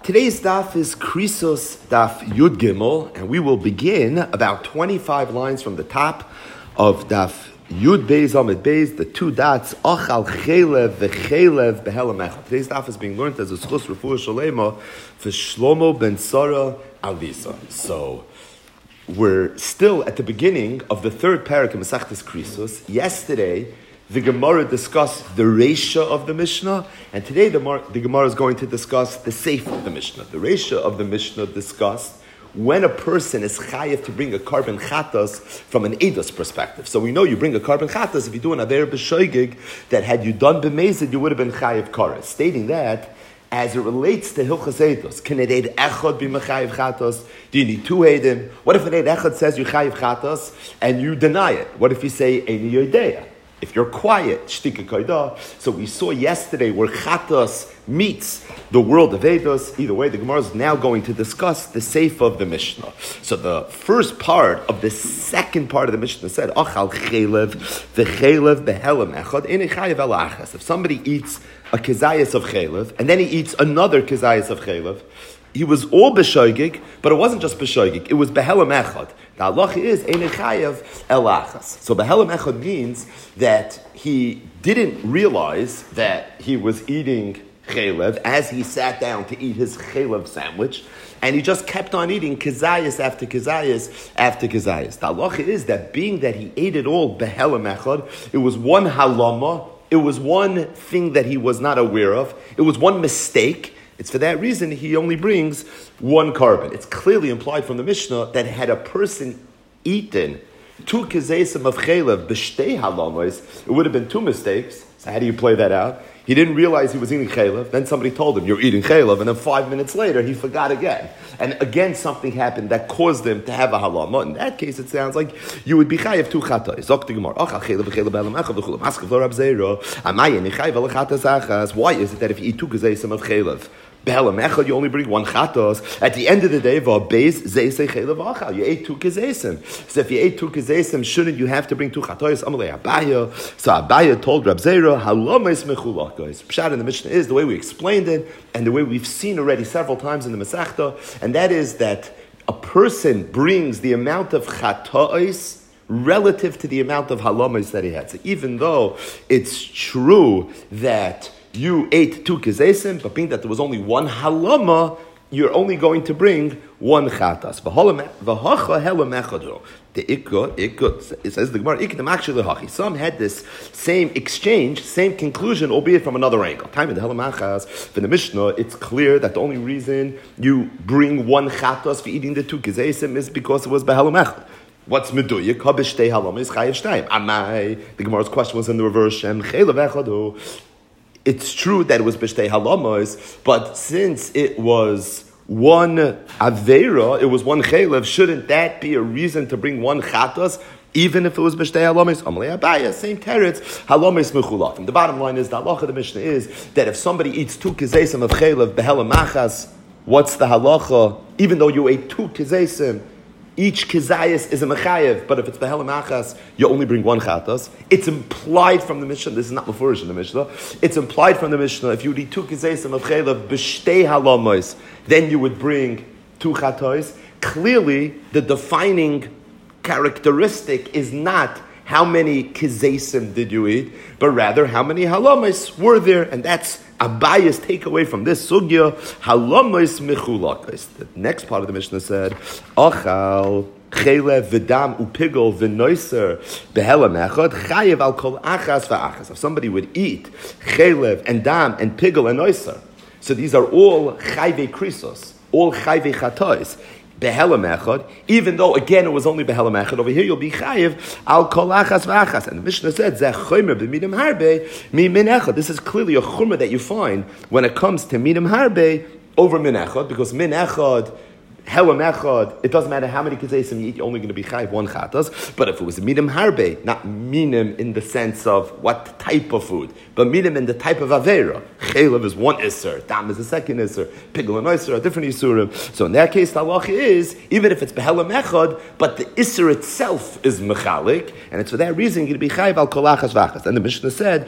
Today's daf is Krisos daf Yud Gimel, and we will begin about 25 lines from the top of daf Yud Beis Amid Beis, the two dots, Achal Chelev v'Chelev Behelam Echad. Today's daf is being learned as a Schus Refuah Shalema for Shlomo ben Sarah Alvisa. So, we're still at the beginning of the third parak in Masechtas Krisos. Yesterday, the Gemara discussed the Reisha of the Mishnah, and today the Gemara is going to discuss the Seif of the Mishnah. The Reisha of the Mishnah discussed when a person is chayiv to bring a carbon chatas from an edus perspective. So we know you bring a carbon chatas if you do an aver b'shoigig, that had you done b'mezid, you would have been chayiv karas. Stating that, as it relates to hilchas edus, can an eid echad be mechayiv chatas? Do you need two eidim? What if an eid echad says you chayiv chatas and you deny it? What if you say eini yodeya? If you're quiet, shtika kaidah. So we saw yesterday where chatas meets the world of Eidos. Either way, the Gemara is now going to discuss the Seif of the Mishnah. So the first part of the second part of the Mishnah said, Achal chelev v'chelev behelam echad ene chayev elachas. If somebody eats a kezayis of chelev and then he eats another kezayis of chelev, he was all b'shoigig, but it wasn't just b'shoigig, it was behelam echad. The halacha is ene chayev elachas. So behelam echad means that he didn't realize that he was eating chelev as he sat down to eat his chelev sandwich, and he just kept on eating kezayis after kezayis after kezayis. The halacha is that being that he ate it all behelam echad, it was one halama, it was one thing that he was not aware of, it was one mistake. It's for that reason he only brings one carbon. It's clearly implied from the Mishnah that had a person eaten two kezesim of chelev b'shtei halamos, it would have been two mistakes. So how do you play that out? He didn't realize he was eating chelev. Then somebody told him, you're eating chelev. And then 5 minutes later, he forgot again. And again, something happened that caused him to have a halama. In that case, it sounds like you would be chayev two chatos. Why is it that if you eat two kezesim of chelev, you only bring one chatos? At the end of the day, you ate two kezesim. So if you ate two kezesim, shouldn't you have to bring two chatos? So Abaya told Rab Zera, halomais mechulak. Pshat in the Mishnah is the way we explained it, and the way we've seen already several times in the Masechta, and that is that a person brings the amount of chatos relative to the amount of halomais that he had. So even though it's true that you ate two kezesim, but being that there was only one halama, you're only going to bring one chatas. It says the Gemara, some had this same exchange, same conclusion, albeit from another angle. Time in the Helamachas, for the Mishnah, it's clear that the only reason you bring one chatas for eating the two kezesim is because it was behelamachad. What's meduyik? Habishtei halama is chayev shtayim. Amai. The Gemara's question was in the reverse. Shem chelev echadu. It's true that it was b'shtei halamos, but since it was one avera, it was one chelev, shouldn't that be a reason to bring one chatas, even if it was b'shtei halamos? Amalei Abaya, same teretz, halamos mechulakim. The bottom line is, the halacha of the Mishnah is that if somebody eats two kezesim of chelev behelam machas, what's the halacha? Even though you ate two kezesim, each kezayis is a mechayev, but if it's behelam achas, you only bring one chatas. It's implied from the Mishnah, this is not mefurish in the Mishnah, it's implied from the Mishnah, if you would eat two kezesim of chelev b'shtei halamos, then you would bring two chatos. Clearly, the defining characteristic is not how many kezesim did you eat, but rather how many halamos were there, and that's Abaya's takeaway from this sugya, halamos mechulakos. The next part of the Mishnah said, Achal chelev v'dam upigol v'noiser behelam echad chayev al kol achas v'achas. If somebody would eat chelev and dam and pigol and noiser, so these are all chayve krisos, all chayve chatois. Behelam echad, even though again it was only behelam echad, over here you'll be chayiv al kol achas v'achas. And the Mishnah said zeh chomer b'midim harbe mi min echad. This is clearly a chomer that you find when it comes to midim harbe over min echad, because min echad helam echad, it doesn't matter how many kizaysim you eat, you're only going to be chayiv one chatas. But if it was a minim harbe, not minim in the sense of what type of food, but minim in the type of avera. Chaylev is one isser, dam is the second isser, pigel and isser are different isurim. So in that case, the halacha is, even if it's behelam echad, but the isser itself is mechalik, and it's for that reason you're going to be chayiv al kolachas vachas. And the Mishnah said,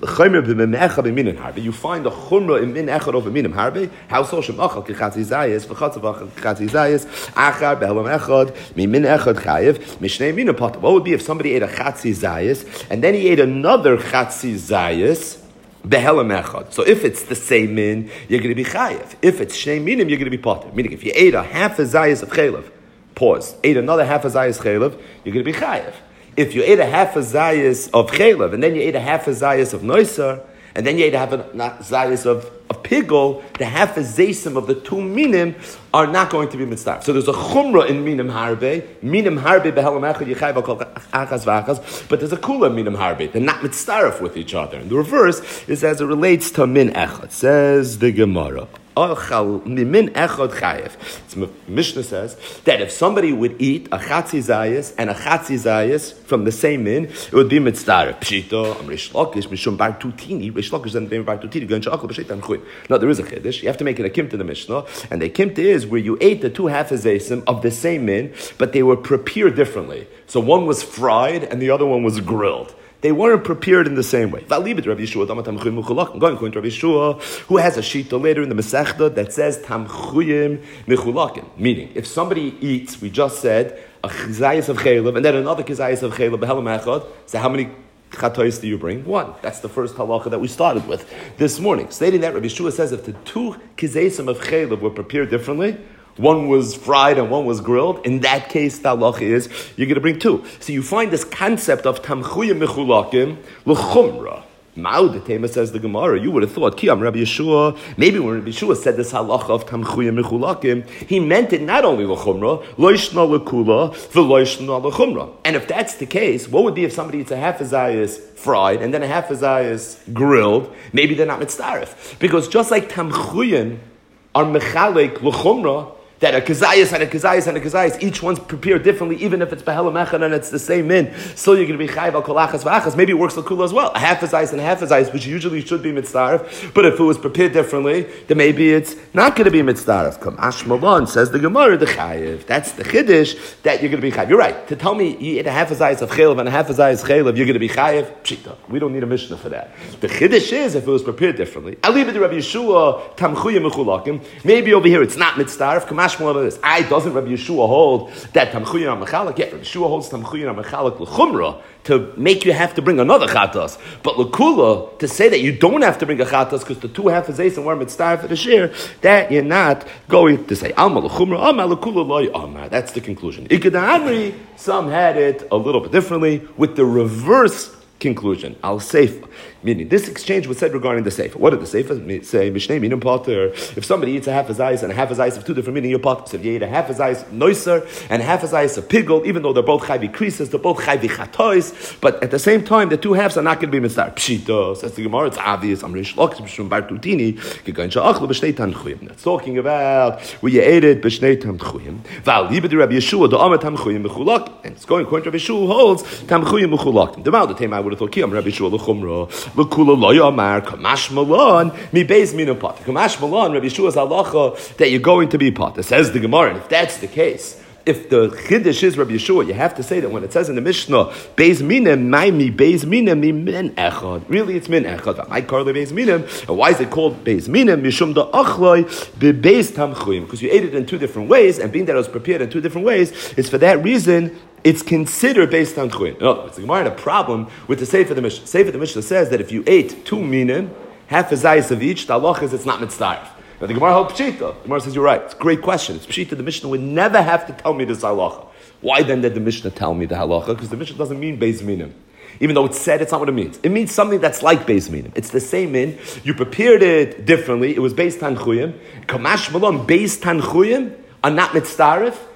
you find the chumrah in min echad over minim harbe. How so? Shemachal kechatzi zayis v'chatzavach kechatzi zayis achar behelam echad min echad chayiv mishnei minim potter. What would be if somebody ate a chatzi zayis and then he ate another chatzi zayis? Behelam echad. So if it's the same min, you're going to be chayiv. If it's shnei minim, you're going to be potter. Meaning, if you ate a half a zayis of chaylev, pause, ate another half a zayis chaylev, you're going to be chayiv. If you ate a half a zayis of chaylev and then you ate a half a zayis of noisar, and then you ate a half a zayis of pigol, the half a zaysim of the two minim are not going to be mitzvah. So there's a chumrah in minim harbe behelam echad yichayv al achas v'achas, but there's a kula minim harbe. They're not mitzvah with each other. And the reverse is as it relates to min echad. Says the Gemara. Min echad chayev. Mishnah says that if somebody would eat a chatzi zayis and a chatzi zayis from the same min, it would be mitzvah. Pshita, Rish Lakish, Mishum bar tutini. Rish Lakish then name bar tutini. Going to akol b'sheitan chuin. No, there is a chiddush. You have to make it a kimta to the Mishnah, and the kimta is where you ate the two half hazesim of the same min, but they were prepared differently. So one was fried and the other one was grilled. They weren't prepared in the same way. Going according to Rabbi Yeshua, who has a shita later in the Masechta that says tamchuyim mechulakim. Meaning, if somebody eats, we just said, a chizayis of chaylev, and then another chizayis of chaylev, behelam echad, so how many chatois do you bring? One. That's the first halacha that we started with this morning. Stating that, Rabbi Yeshua says if the two chizayim of chaylev were prepared differently, one was fried and one was grilled, in that case, the halacha is, you're going to bring two. So you find this concept of tamchuyim mechulakim l'chumra. Ma'ud, the Tema says the Gemara, you would have thought, Kiyam Rabbi Yeshua, maybe when Rabbi Yeshua said this halacha of tamchuyim mechulakim, he meant it not only l'chumra, loishna l'kula, v'loishna l'chumra. And if that's the case, what would be if somebody eats a half a zayis fried and then a half a zayis grilled? Maybe they're not mitzdarif. Because just like tamchuyim are mechalik l'chumra, that a kazayas and a kazayas and a kazayas, each one's prepared differently, even if it's behelam echad and it's the same min, still you're going to be chayiv al kolachas v'achas. Maybe it works l'kula as well. A half a zayis and a half a zayis, which usually should be mitzdarif, but if it was prepared differently, then maybe it's not going to be mitzdarif. Kamash Malon says the Gemara, the chayiv. That's the chiddush that you're going to be chayiv. You're right. To tell me you ate a half a zayis of chaylev and a half a zayis chaylev, you're going to be chayiv. Pshita. We don't need a mishnah for that. The chiddush is if it was prepared differently. I'll leave it to Rabbi Yeshua tamchuyim mechulakim. Maybe over here it's not mitzdarif. I doesn't Rabbi Yeshua hold that tamchuyim amechalak? Yeah, Rabbi Yeshua holds tamchuyim amechalak l'chumra to make you have to bring another chatas. But l'kula, to say that you don't have to bring a chatas because the two half is and were mitzvah for the share, that you're not going to say alma l'chumra, alma l'kula loy alma. That's the conclusion. Ikeda some had it a little bit differently with the reverse conclusion. Al Seifa. Meaning, this exchange was said regarding the Seifa. What did the Seifa say? Mishnei minim potter. If somebody eats a half a zayis and a half a zayis of two different meaning, you're potter. So if you eat a half a zayis noiser and a half a zayis of pigol, even though they're both chayvi creases, they're both chayvi chatois, but at the same time, the two halves are not going to be mitzvah. Pshita, says the Gemara, it's obvious. Rish Lakish, Mishum bar tutini, gegan sha'achlu b'shnei tanchuyim. That's talking about where you ate it b'shnei tanchuyim. Val libed Rabbi Yeshua, the Amar tamchuyim mechulak. And it's going according to Rabbi Yeshua, who holds tamchuyim mechulak. The Mal, the time I would have thought, Kiyam Rabbi Yeshua l'chumra. L'kula lo yamar kamash malon mi beis minum potter. Kamash malon, Rabbi Yeshua's halacha that you're going to be potter. Says the Gemara, and if that's the case, if the chiddush is Rabbi Yeshua, you have to say that when it says in the Mishnah, beis minim, my mi beis minim, mi min echad. Really, it's min echad. My karle beis minim. And why is it called beis minim? Mishum da achloi be beis tamchuyim. Because you ate it in two different ways, and being that it was prepared in two different ways, it's for that reason it's considered based on chuyin. No, it's the Gemara had a problem with the Sefer the Mishnah. Sefer the Mishnah says that if you ate two minim, half a zayis of each, the halacha is it's not mitzdarif. Now the Gemara held pshita. The Gemara says you're right. It's a great question. It's pshita. The Mishnah would never have to tell me this halacha. Why then did the Mishnah tell me the halacha? Because the Mishnah doesn't mean beis minim. Even though it's said, it's not what it means. It means something that's like beis minim. It's the same min. You prepared it differently. It was based on chuyim. Kamash malon based on chuyim are not mitzdarif.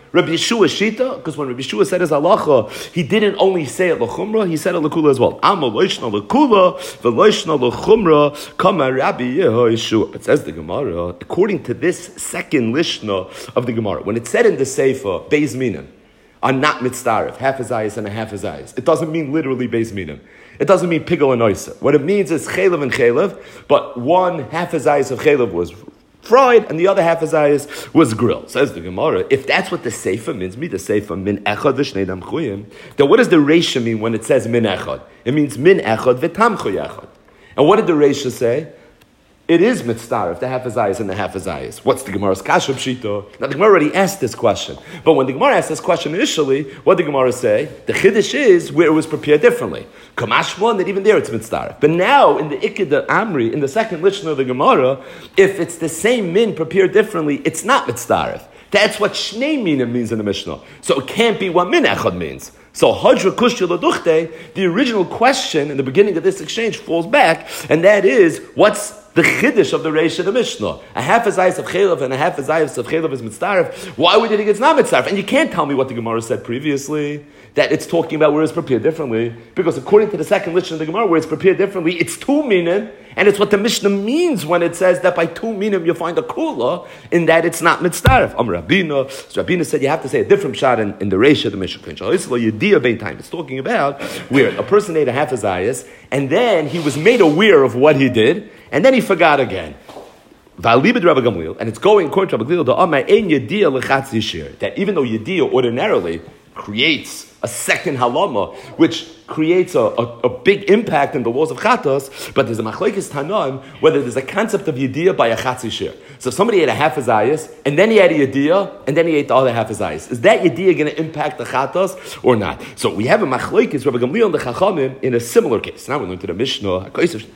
Rabbi Yeshua Shita, because when Rabbi Yeshua said his halacha, he didn't only say it l'chumra, he said it l'kula as well. Amma loishna l'kula, v'loishna l'chumra, kama Rabbi Yeshua. It says the Gemara, according to this second lishna of the Gemara, when it said in the Sefer, Beis Minim, are not mitzdarif, half a zayis and a half a zayis. It doesn't mean literally Beis Minim. It doesn't mean pigel and oisa. What it means is chaylev and chaylev, but one half a zayis of chaylev was fried, and the other half a zayis was grilled. Says the Gemara, if that's what the Sefer means, the Sefer min echad v'shnei dam chuyim, then what does the Reisha mean when it says min echad? It means min echad v'tam chuy echad. And what did the Reisha say? It is mitzdarif, the half a zayis and the half a zayis. What's the Gemara's kasha pshita? Now the Gemara already asked this question. But when the Gemara asked this question initially, what did the Gemara say? The chiddush is where it was prepared differently. Kamashmon, that even there it's mitzdarif. But now in the Ikeda Amri, in the second lishna of the Gemara, if it's the same min prepared differently, it's not mitzdarif. That's what shnei minim means in the Mishnah. So it can't be what min echad means. So Hadra Kushya Laduchte, the original question in the beginning of this exchange falls back, and that is, what's the chiddush of the Reish of the Mishnah? A half a zayis of chaylev and a half a zayis of chaylev is mitzdarif. Why would you think it's not mitzdarif? And you can't tell me what the Gemara said previously, that it's talking about where it's prepared differently, because according to the second lishna of the Gemara, where it's prepared differently, it's two minim, and it's what the Mishnah means when it says that by two minim you find a kula, in that it's not mitzdarif. Rabbeinu, so Rabbeinu said you have to say a different shot in the Reish of the Mishnah. It's talking about where a person ate a half a zayis, and then he was made aware of what he did, and then he forgot again. And it's going according to Rabbi Gamliel, that even though Yediyah ordinarily creates a second halama, which creates a big impact in the laws of chatos, but there's a machlekes tanaim whether there's a concept of Yediyah by a chatzi shir. So if somebody ate a half a zayis, and then he had a Yediyah, and then he ate the other half a zayis, is that Yediyah going to impact the chatos or not? So we have a machlekes Rabbi Gamliel and the Chachamim in a similar case. Now we learn to the Mishnah.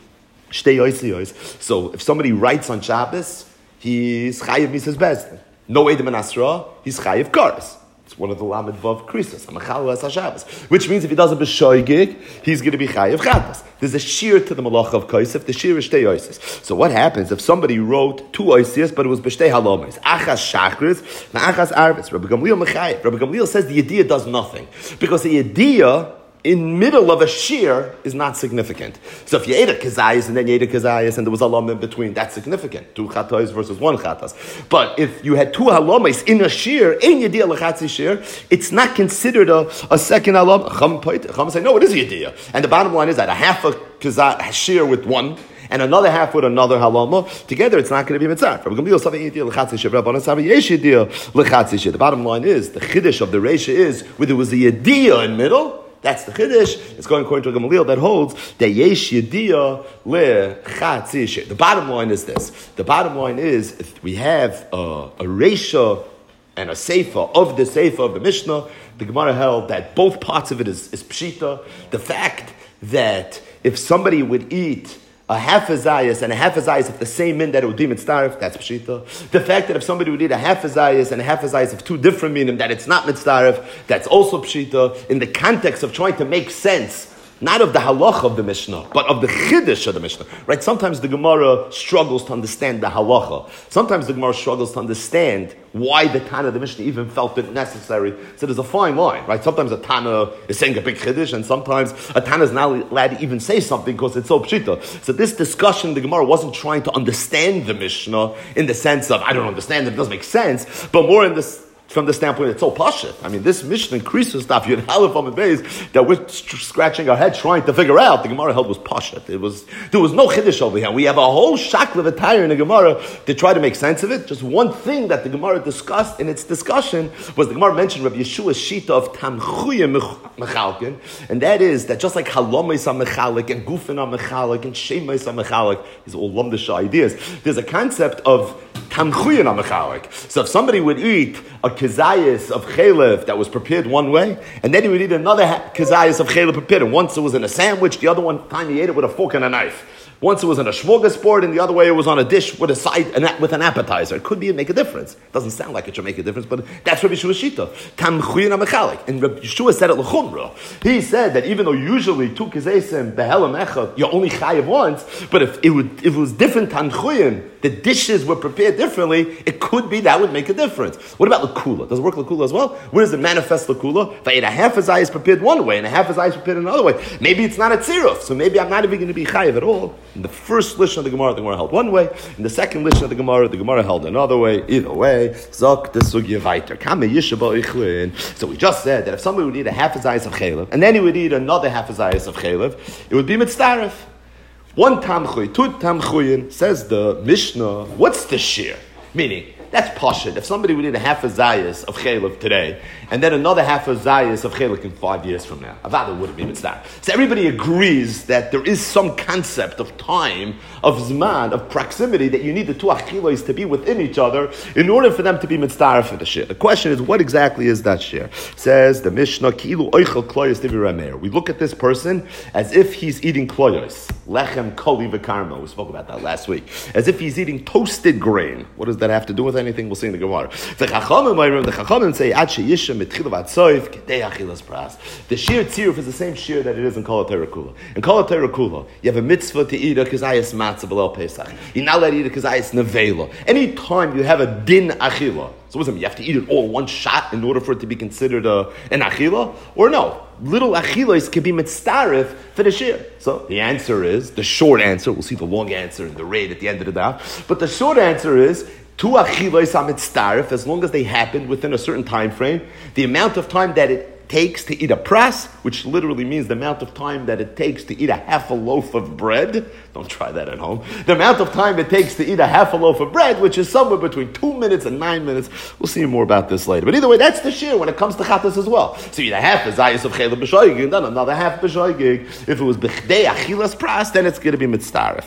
So if somebody writes on Shabbos, he's chayiv misas bezdin. No edim and asra, he's chayiv karas. It's one of the lamed vav krisos, which means if he does a b'shoigig, he's going to be chayiv chatas. There's a shear to the malacha of kaisef. The shear is shtei oisis. So what happens if somebody wrote two oisias, but it was b'shtei halomis? Achas shachris, achas arvis. Rabbi Gamliel mechayiv. Rabbi Gamliel says the yediyah does nothing, because the yediyah in middle of a shear is not significant. So if you ate a kazayas and then you ate a kazayas and there was a halom in between, that's significant. Two chatos versus one chatas. But if you had two halomis in a shear, in yediyah lechatzi shear, it's not considered a second halom. Chum say, no, it is a yediyah. And the bottom line is that a half a shear with one, and another half with another halama, together it's not going to be mitzvah. The bottom line is, the chiddush of the reisha is, whether it was a yediyah in middle, that's the chiddush. It's going according to Gamaliel that holds that yesh yediyah lechatzi shir. The bottom line is this. The bottom line is, if we have a reisha and a seifa of the Mishnah, the Gemara held that both parts of it is pshita. The fact that if somebody would eat a half a zayas and a half a zayas of the same min that it would be mitzdarif, that's pshita. The fact that if somebody would eat a half a zayas and a half a zayas of two different minim, that it's not mitzdarif, that's also pshita. In the context of trying to make sense, not of the halacha of the Mishnah, but of the chiddush of the Mishnah. Right? Sometimes the Gemara struggles to understand the halacha. Sometimes the Gemara struggles to understand why the Tana of the Mishnah even felt it necessary. So there's a fine line, right? Sometimes a Tana is saying a big chiddush, and sometimes a Tana is not allowed to even say something because it's so pshita. So this discussion, the Gemara wasn't trying to understand the Mishnah in the sense of, I don't understand it, it doesn't make sense, but more in this, from the standpoint it's so pashut. I mean, this Mishnah increases stuff you had halif on the base that we're scratching our head trying to figure out. The Gemara held was pashut. There was no chiddush over here. We have a whole shakla attire in the Gemara to try to make sense of it. Just one thing that the Gemara discussed in its discussion was the Gemara mentioned Rabbi Yeshua's shita of tamchuya mechalkin, and that is that just like halomis are mechalik and gufin are mechalik and shemais are mechalik, these are all lumdish ideas. There's a concept of tamchuya mechalik. So if somebody would eat a kazayas of chaylev that was prepared one way, and then he would eat another kazayas of chaylev prepared, and once it was in a sandwich, the other one time he ate it with a fork and a knife. Once it was in a smorgasbord, and the other way it was on a dish with a side with an appetizer. It could make a difference. It doesn't sound like it should make a difference, but that's Rabbi Yeshua's shita. Tamchuyin amechalik, and Rabbi Yeshua said it l'chumra. He said that even though usually two kazesim behelam echad, you only chayiv once, but if it was different tamchuyin the dishes were prepared differently, it could be that would make a difference. What about lakula? Does it work lakula as well? Where does it manifest lakula? If I ate a half a zayis prepared one way and a half a zayis prepared another way, maybe it's not a tziruf, so maybe I'm not even going to be chayiv at all. In the first lishon of the Gemara held one way. In the second lishon of the Gemara held another way. Either way, zok the sugya vayter. So we just said that if somebody would eat a half a zayis of chaylev, and then he would eat another half a zayis of chaylev, it would be mitzdaref. One tamchuy, two tamchuyin, says the Mishnah, what's the shear? Meaning, that's pashut. If somebody would eat a half a zayis of chaylev today, and then another half a zayis of chaylev in 5 years from now, avada wouldn't be mitzvah. So everybody agrees that there is some concept of time, of zman, of proximity, that you need the two achilos to be within each other in order for them to be mitzvah for the shir. The question is, what exactly is that shir? Says the Mishnah, ki'ilu oichel kloyos divrei Rameir. We look at this person as if he's eating kloyos, lechem koli v'karmel. We spoke about that last week. As if he's eating toasted grain. What does that have to do with anything? We'll see in the Gemara. The Chachamim say, Ad sheyishem mitchil v'atzoif kedei achilas pras. The shir tziruf is the same shir that it is in Kol HaTorah Kula. In Kol HaTorah Kula, you have a mitzvah to eat a kazayas matzah below Pesach. You're not allowed to eat a kazayas nevela. Any time you have a din achila, so what's it mean? You have to eat it all in one shot in order for it to be considered an achila? Or no? Little achilas can be mitzdarif for the shir. So the answer is, the short answer, we'll see the long answer in the raid at the end of the daf, but the short answer is, two achilos are mitzdarif, as long as they happen within a certain time frame. The amount of time that it takes to eat a pras, which literally means the amount of time that it takes to eat a half a loaf of bread. Don't try that at home. The amount of time it takes to eat a half a loaf of bread, which is somewhere between 2 minutes and 9 minutes. We'll see more about this later. But either way, that's the shir when it comes to chatas as well. So you eat a half a zayis of chaylev b'shoigig, and then another half b'shoigig. If it was b'chdei achilas pras, then it's going to be mitzdarif.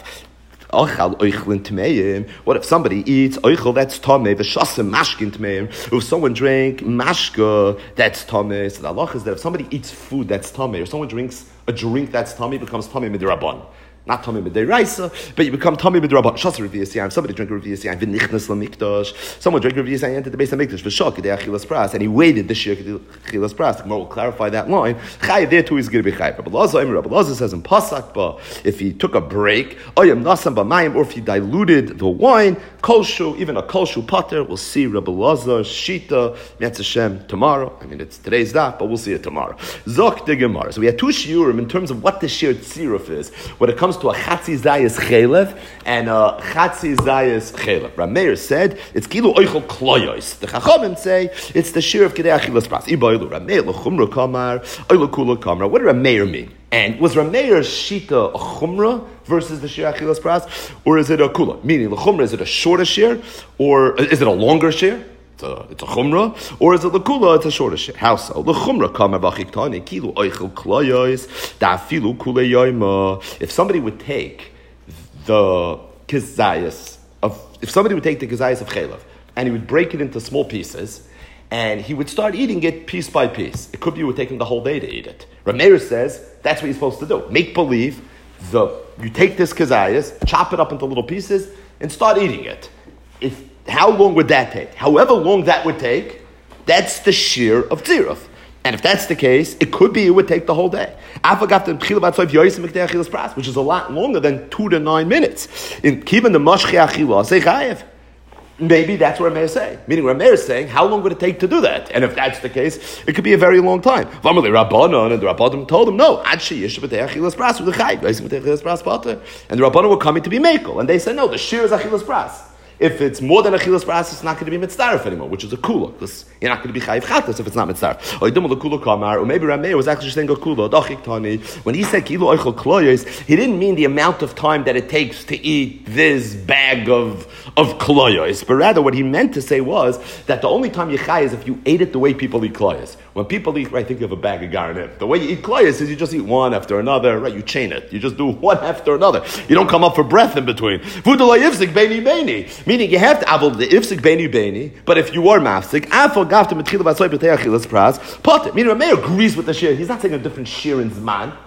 What if somebody eats oichel that's tameh v'shasem mashkin tmeim? If someone drank mashka that's tameh, so the halach is that if somebody eats food that's tameh, or someone drinks a drink that's tameh, it becomes tameh midrabban. Not Tommy B'Deiraisa, but you become Tommy B'Drabban. Shas Reviyas Yaim. Somebody drink Reviyas Yaim. V'nichnas l'mikdash. Someone drank Reviyas Yaim, entered the base of Mikdash. V'shok Kedei Achilas Pras, and he waited this year Achilas Pras. The Gemara will clarify that line. Chayiv there too is going to be chayiv. Rabbi Lazar says in Pasak Ba, if he took a break, oyam nasam b'mayim, or if he diluted the wine, kolshu, even a kolshu potter. We'll see Rabbi Lazar Shita Metz Hashem tomorrow. I mean, it's today's daf, but we'll see it tomorrow. Zok de Gemara. So we had two shiurim in terms of what the shir tziruf is when it comes to a chatzi zayis chaylev and a chatzi zayis chaylev. Rameir said it's kilu oichel kloyos. The Chachamim say it's the shir of kedei achilas pras. Iboilu Rameir lechumra kamar oilu kula kamar. What did Rameir mean? And was Rameir's shita a chumra versus the shir achilas pras, or is it a kula? Meaning the chumra, is it a shorter shir or is it a longer shir? It's a chumrah, or is it lekula? It's a shorter shit. How so? Lechumrah kamer b'chiktani kilu oichel kloyos da'afilu kule yoyma. If somebody would take the kizayas of chaylev and he would break it into small pieces, and he would start eating it piece by piece, it could be it would take him the whole day to eat it. Rameir says that's what he's supposed to do. Make believe you take this kizayas, chop it up into little pieces, and start eating it. How long would that take? However long that would take, that's the shir of tziruf. And if that's the case, it could be it would take the whole day. Which is a lot longer than 2 to 9 minutes. In keeping the mashchi achila, say chayev. Maybe that's what Rameir is saying. Meaning Rameir is saying, how long would it take to do that? And if that's the case, it could be a very long time. And the Rabbanon told him, no. And the Rabbanon were coming to be mekel. And they said, no, the shir is achilas pras. If it's more than achilas pras, it's not going to be mitzdarif anymore, which is a kula, because you're not going to be chayiv chatas if it's not mitzdarif. Or maybe Rameir was actually saying a kula, dachiktani. When he said kilu oichel kloyos, he didn't mean the amount of time that it takes to eat this bag of kloyos, but rather what he meant to say was that the only time you chay is if you ate it the way people eat kloyos. When people eat, right, think of a bag of garnet. The way you eat kloyos is you just eat one after another, right? You chain it. You just do one after another. You don't come up for breath in between. Vudalay ifzik beini beini. Meaning you have to avol the ifsik beini beini, but if you are mafsik, afal gafta mitchila vasoy b'tei achilas pras, pot it. Meaning Rameir agrees with the shir. He's not saying a different shir in zman.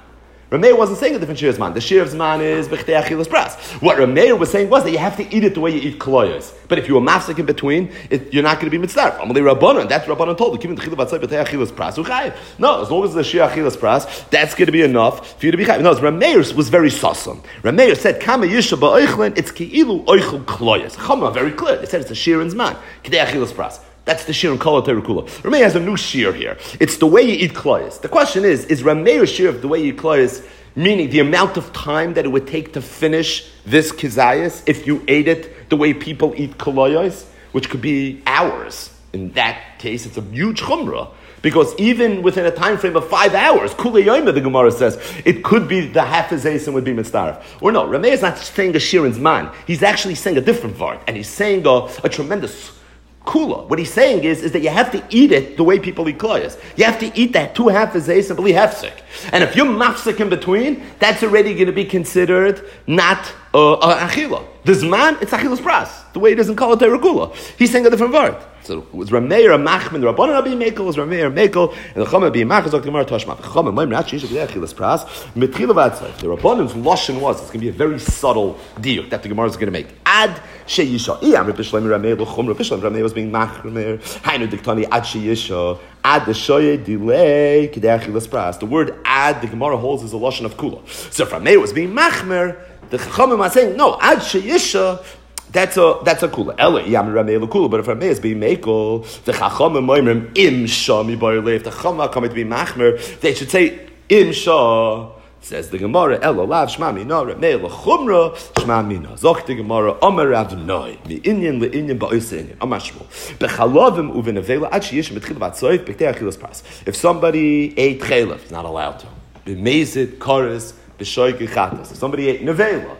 Rameir wasn't saying a different shir of zman. The shir of zman is b'chtei achilas pras. What Rameir was saying was that you have to eat it the way you eat kloyos. But if you were mafsek in between, you're not going to be mitzvah. Amalei Rabbanon, that's Rabbanon told. Given the chilav atzay b'chtei achilas pras, uchayiv. No, as long as the shir achilas pras, that's going to be enough for you to be chayiv. No, Rameir was very sasam. Rameir said, "Kama yisha ba'oichlin, it's ki'ilu oichel kloyos." Chama very clear. They said it's a shir in zman. K'dei achilas pras. That's the shir in Kol HaTorah. Rameir has a new shir here. It's the way you eat kloyos. The question is Rameir's shir of the way you eat kloyos, meaning the amount of time that it would take to finish this kizayas if you ate it the way people eat kloyos, which could be hours. In that case, it's a huge chumrah. Because even within a time frame of 5 hours, Kulei Yomer, the Gemara says, it could be the half his Eisen would be mitzdaref. Or no, Rameir is not saying a shir in zman. He's actually saying a different vart. And he's saying a tremendous kula. What he's saying is that you have to eat it the way people eat kloyas. You have to eat that 2 half is and believe hefsek. And if you're mafsek in between, that's already going to be considered not achila. The zman, it's achilas pras. The way it is in Kol HaTorah Kula. He's saying a different word. So it was Rameir a machmin, the Rabbanon Rabbi Mekel was Rameir Mekel, and the Chama be machaz of Gemara Toshma. The Chama moim not shish b'dei achilas pras mitchila v'atzvay. The Rabbanon's lashon was it's going to be a very subtle diuk that the Gemara is going to make. Ad sheyisha. Iyam Rabbi Shlomo Rameir l'chum Rabbi Shlomo Rameir was being machmer. Hainu diktani ad sheyisha. Ad the shoye delay k'dei achilas pras. The word ad the Gemara holds is a lashon of kula. So if Rameir was being machmer, the Chachamim are saying no. Ad sheyisha. That's a kula. Ela yam Rameir kula. But if Rameir is being mekel, the Chachamim moimrim im shami bar if the Chachamim come to be machmer, they should say im shah. Says the Gemara, Ela lav shma mina Rameir l'chumra shma mina. Zok the Gemara, Amar Adonai mi inyan le'inyan ba'osa inyan. Amar Shmuel bechalavim uvenavela ad sheyish mitchil b'atzoyif b'ktei achilas pras. If somebody ate chaylev, he's not allowed to. B'mezid kares b'shoygig chatas. If somebody ate nevela,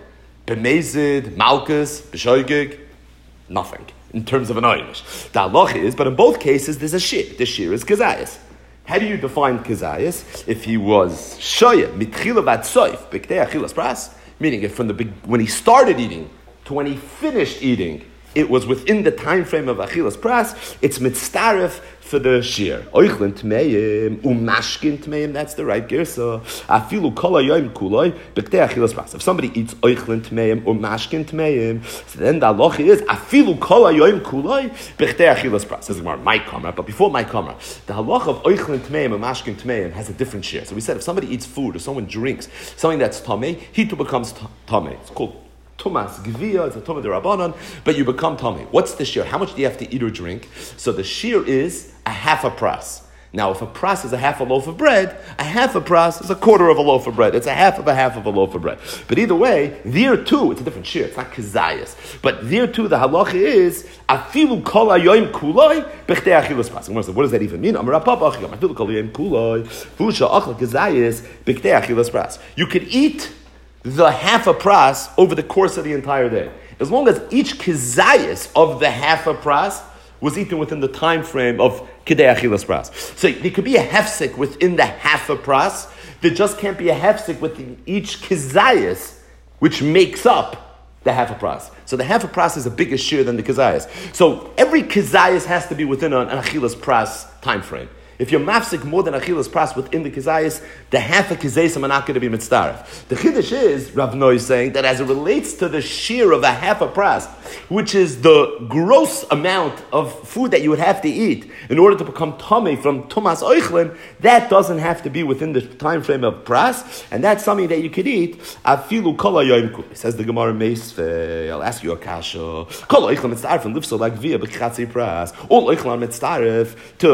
b'mezid malchus b'shoygig, nothing in terms of an einish. The halach is, but in both cases there's a shir. The shir is kazayas. How do you define kazayas? If he was shoya mitchila vatsoif b'ktei achilas pras, meaning if from the when he started eating to when he finished eating, it was within the time frame of achilas pras, it's mitzdaref for the shir. Oichlin tmeim umashkin tmeim. That's the right gersa. Afilu kol hayoim kuloi b'ktei achilas pras. If somebody eats oichlin tmeim umashkin tmeim, so then the halacha is afilu kol hayoim kuloi b'ktei achilas pras. This is my kamera, but before my kamera, the halacha of oichlin tmeim umashkin tmeim has a different shir. So we said if somebody eats food or someone drinks something that's tamei, he too becomes tamei. It's called Tumas Gviya, it's a Tumah D'Rabbanan, but you become Tomei. What's the shear? How much do you have to eat or drink? So the shear is a half a pras. Now, if a pras is a half a loaf of bread, a half a pras is a quarter of a loaf of bread. It's a half of a loaf of bread. But either way, there too, it's a different shear. It's not kazayas. But there too, the halacha is afilu kol hayoim kuloi b'chtei achilas pras. What does that even mean? Amar Papa achiyam afilu kol hayoim kuloi fusha achla kazayas b'chtei achilas pras. You could eat the half a pras over the course of the entire day. As long as each kizayas of the half a pras was eaten within the time frame of kidei achilas pras. So there could be a hefsek within the half a pras. There just can't be a hefsek within each kizayas, which makes up the half a pras. So the half a pras is a bigger share than the kizayas. So every kizayas has to be within an achilas pras time frame. If you're mafsik more than achilas pras within the kizayis, the half a kizayis are not going to be mitzdaref. The chiddush is, Rav Noi is saying, that as it relates to the shear of a half a pras, which is the gross amount of food that you would have to eat in order to become tamei from tumas oichlin, that doesn't have to be within the time frame of pras, and that's something that you could eat. Afilu kol hayoim kuloi. Says the Gemara Meisvei, I'll ask you a kasha. Kol oichlin mitzdaref and lifso like via b'chatzi pras. All oichlin mitzdaref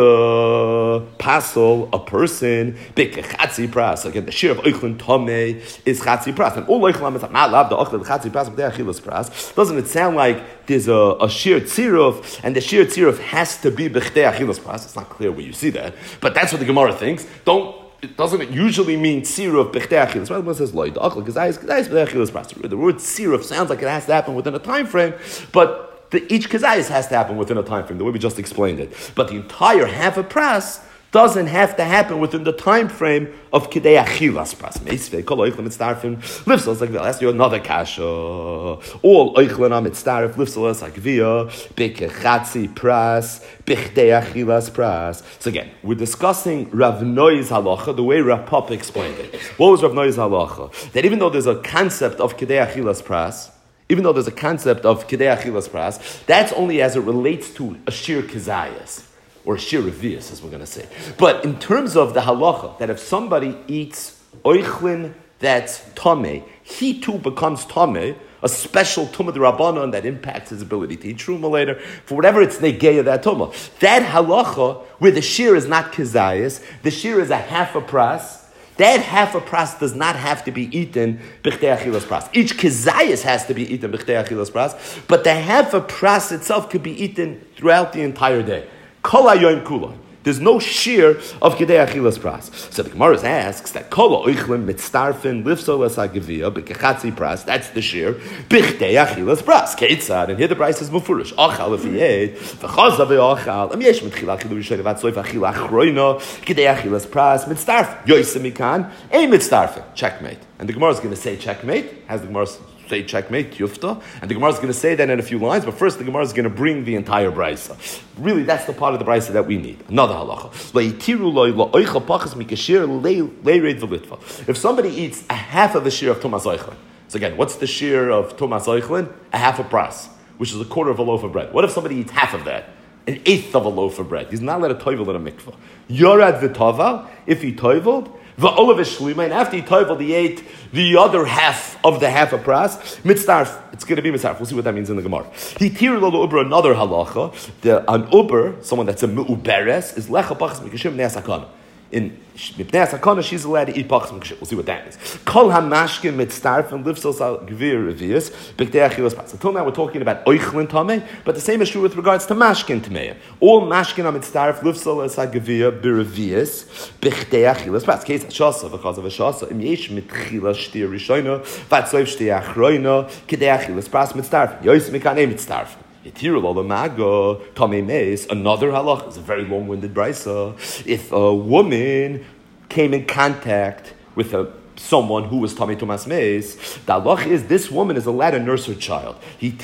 to pasol a person b'chatzi pras. Again, the shear of oichlin tamei is chatzi pras, and all oichlin mitzdaref not lab the oichlin chatzi pras b'dei achilas pras. Doesn't it sound like there's a sheer tziruf, and the sheer tziruf has to be b'chtei achilas pras? It's not clear where you see that, but that's what the Gemara thinks. Doesn't it usually mean tziruf b'chtei achilas pras? It says loy the achla kazayis b'chtei achilas pras. The word tziruf sounds like it has to happen within a time frame, but each kazayis has to happen within a time frame, the way we just explained it. But the entire half a pras doesn't have to happen within the time frame of Kidei Achilas Pras. Meisvei Kol Oichlin Mitzdarfin Lifsal like I'll ask you another kasha. All Oichlin Mitzdarf Lifsal like Via Bekechatzi Pras Bichdei Achilas Pras. So again, we're discussing Rav Noi's halacha the way Rav Papa explained it. What was Rav Noi's halacha? That even though there's a concept of Kidei Achilas Pras, that's only as it relates to a shir kizayas, or a shir revius, as we're going to say. But in terms of the halacha, that if somebody eats oichlin that's tameh, he too becomes tameh, a special tumah d'Rabbanan that impacts his ability to eat truma later, for whatever it's negeya that tumah. That halacha, where the shir is not kizayas, the shir is a half a pras, that half a pras does not have to be eaten b'chtei achilas pras. Each kizayis has to be eaten b'chtei achilas pras, but the half a pras itself could be eaten throughout the entire day. Kol hayoim kula. There's no shear of Kidei Achilas Pras. So the Gemara asks that Kol Oichlin Mitzdarfin Lifsol Asagavia B'Kechatzi Pras. That's the shear B'Chtei Achilas Pras. Keitzad, and here the price is Mufurish. Ochal if he ate V'Chazav Ochal. Am Yesh Mitchila Chilu Rishon Vatzoif Achila Achroino Kidei Achilas Pras Mitzdarfin Yoisem Mikan Ein Mitzdarfin. Checkmate. And the Gemara is going to say checkmate. Has the Gemara say checkmate, yufta, and the Gemara is going to say that in a few lines, but first the Gemara is going to bring the entire brisa. Really, that's the part of the brisa that we need. Another halacha. If somebody eats a half of the shear of Tumas Oichlin, so again, what's the shear of Tumas Oichlin? A half a pras, which is a quarter of a loaf of bread. What if somebody eats half of that? An eighth of a loaf of bread. He's not allowed to toivel in a mikvah. Yorad v'toval, if he toiveled, and after he toiveled, he ate the other half of the half a pras. Mitzdarf, it's going to be mitzdarf. We'll see what that means in the Gemara. He tirul lo uber another halacha. An uber, someone that's a mu'uberes, is lecha pachas mikashim ne'as hakana. In Mipnei Sakana, she's allowed to eat pachas mikashim. We'll see what that means. Kol hamashkin mitzdarf and lifsos al gvir revius b'ktei achilas pras. Until now, we're talking about oichlin tamei, but the same is true with regards to mashkin tamei. All mashkin am mitzdarf lifsos al gvir b'revius b'ktei achilas pras. Case shasa because of a shasa im yesh mitchila shtir rishona vatzoiv shtir achroina k'dei achilas pras mitzdarf yois mikanei mitzdarf. Another halach is a very long-winded brisa. If a woman came in contact with someone who was tamei tumas meis, the halach is this woman is allowed to nurse her child. And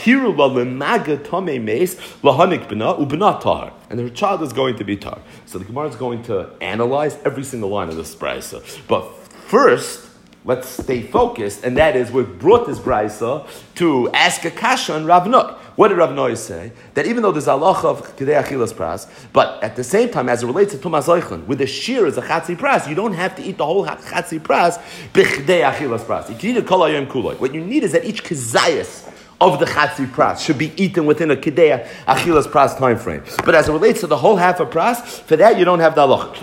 her child is going to be tar. So the Gemara is going to analyze every single line of this brisa. But first, let's stay focused, and that is we brought this brisa to ask a kasha on Rav Noi. What did Rav Noi say? That even though there's a halacha of Kidei Achilas Pras, but at the same time, as it relates to Tumas Oichlin, with the shear is a Chatzi Pras, you don't have to eat the whole Chatzi Pras b'Kidei Achilas Pras. You can eat a Kol Hayom Kuloi. What you need is that each Kizayas of the Chatzi Pras should be eaten within a Kidei Achilas Pras time frame. But as it relates to the whole half of Pras, for that you don't have the halacha.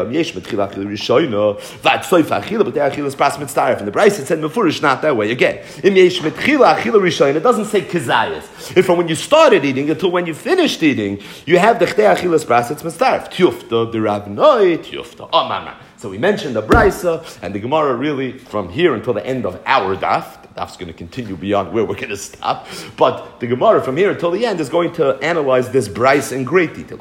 And the Bryce said Mefurish not that way. Again, it doesn't say Kizayas. If from when you started eating until when you finished eating, you have the Kidei Achilas Pras, it's Mitzdarf. Tiyufta, the Rav Noi, Tiyufta, Mama. So we mentioned the Brisa, and the Gemara really, from here until the end of our daf, the daf's going to continue beyond where we're going to stop, but the Gemara from here until the end is going to analyze this Brisa in great detail.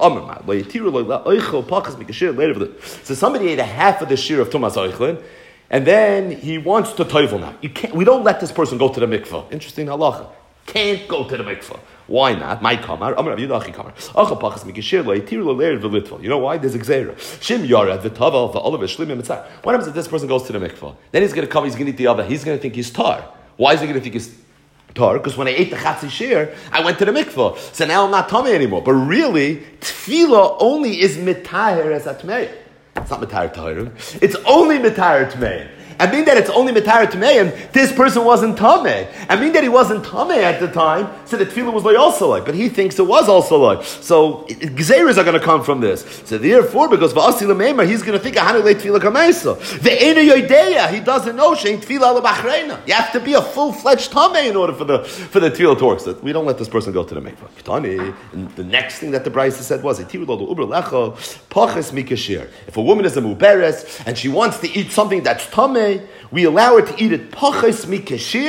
So somebody ate a half of the shear of Tumas Oichlin, and then he wants to toivel now. We don't let this person go to the mikvah. Interesting halacha. Can't go to the mikvah. Why not? My kamar. You know why? There's a gzeira. Shim yarad v'tavel v'olav v'shlim mitzah. What happens if this person goes to the mikvah? Then he's going to come. He's going to eat the other. He's going to think he's tar. Why is he going to think he's tar? Because when I ate the chatzi shir, I went to the mikvah. So now I'm not tamei anymore. But really, tefillah only is mitaher as a tmei. It's not mitaher tahirim. It's only mitaher tmei. And being that it's only Metar Tameim, this person wasn't Tameh. And being that he wasn't Tameh at the time, so the tefillah was like also like, but he thinks it was also like. So Gzeiras are going to come from this. So therefore, because V'asi L'meimah, he's going to think Ahanu Le Tefillah Kamaisa. The Eina Yodeya, he doesn't know Shein Tefillah L'Bachreina. You have to be a full-fledged Tameh in order for the tefillah to work. So we don't let this person go to the mikvah. Ketani. And the next thing that the Brisa said was, if a woman is a muberes and she wants to eat something that's Tameh, we allow her to eat it pachas mikashir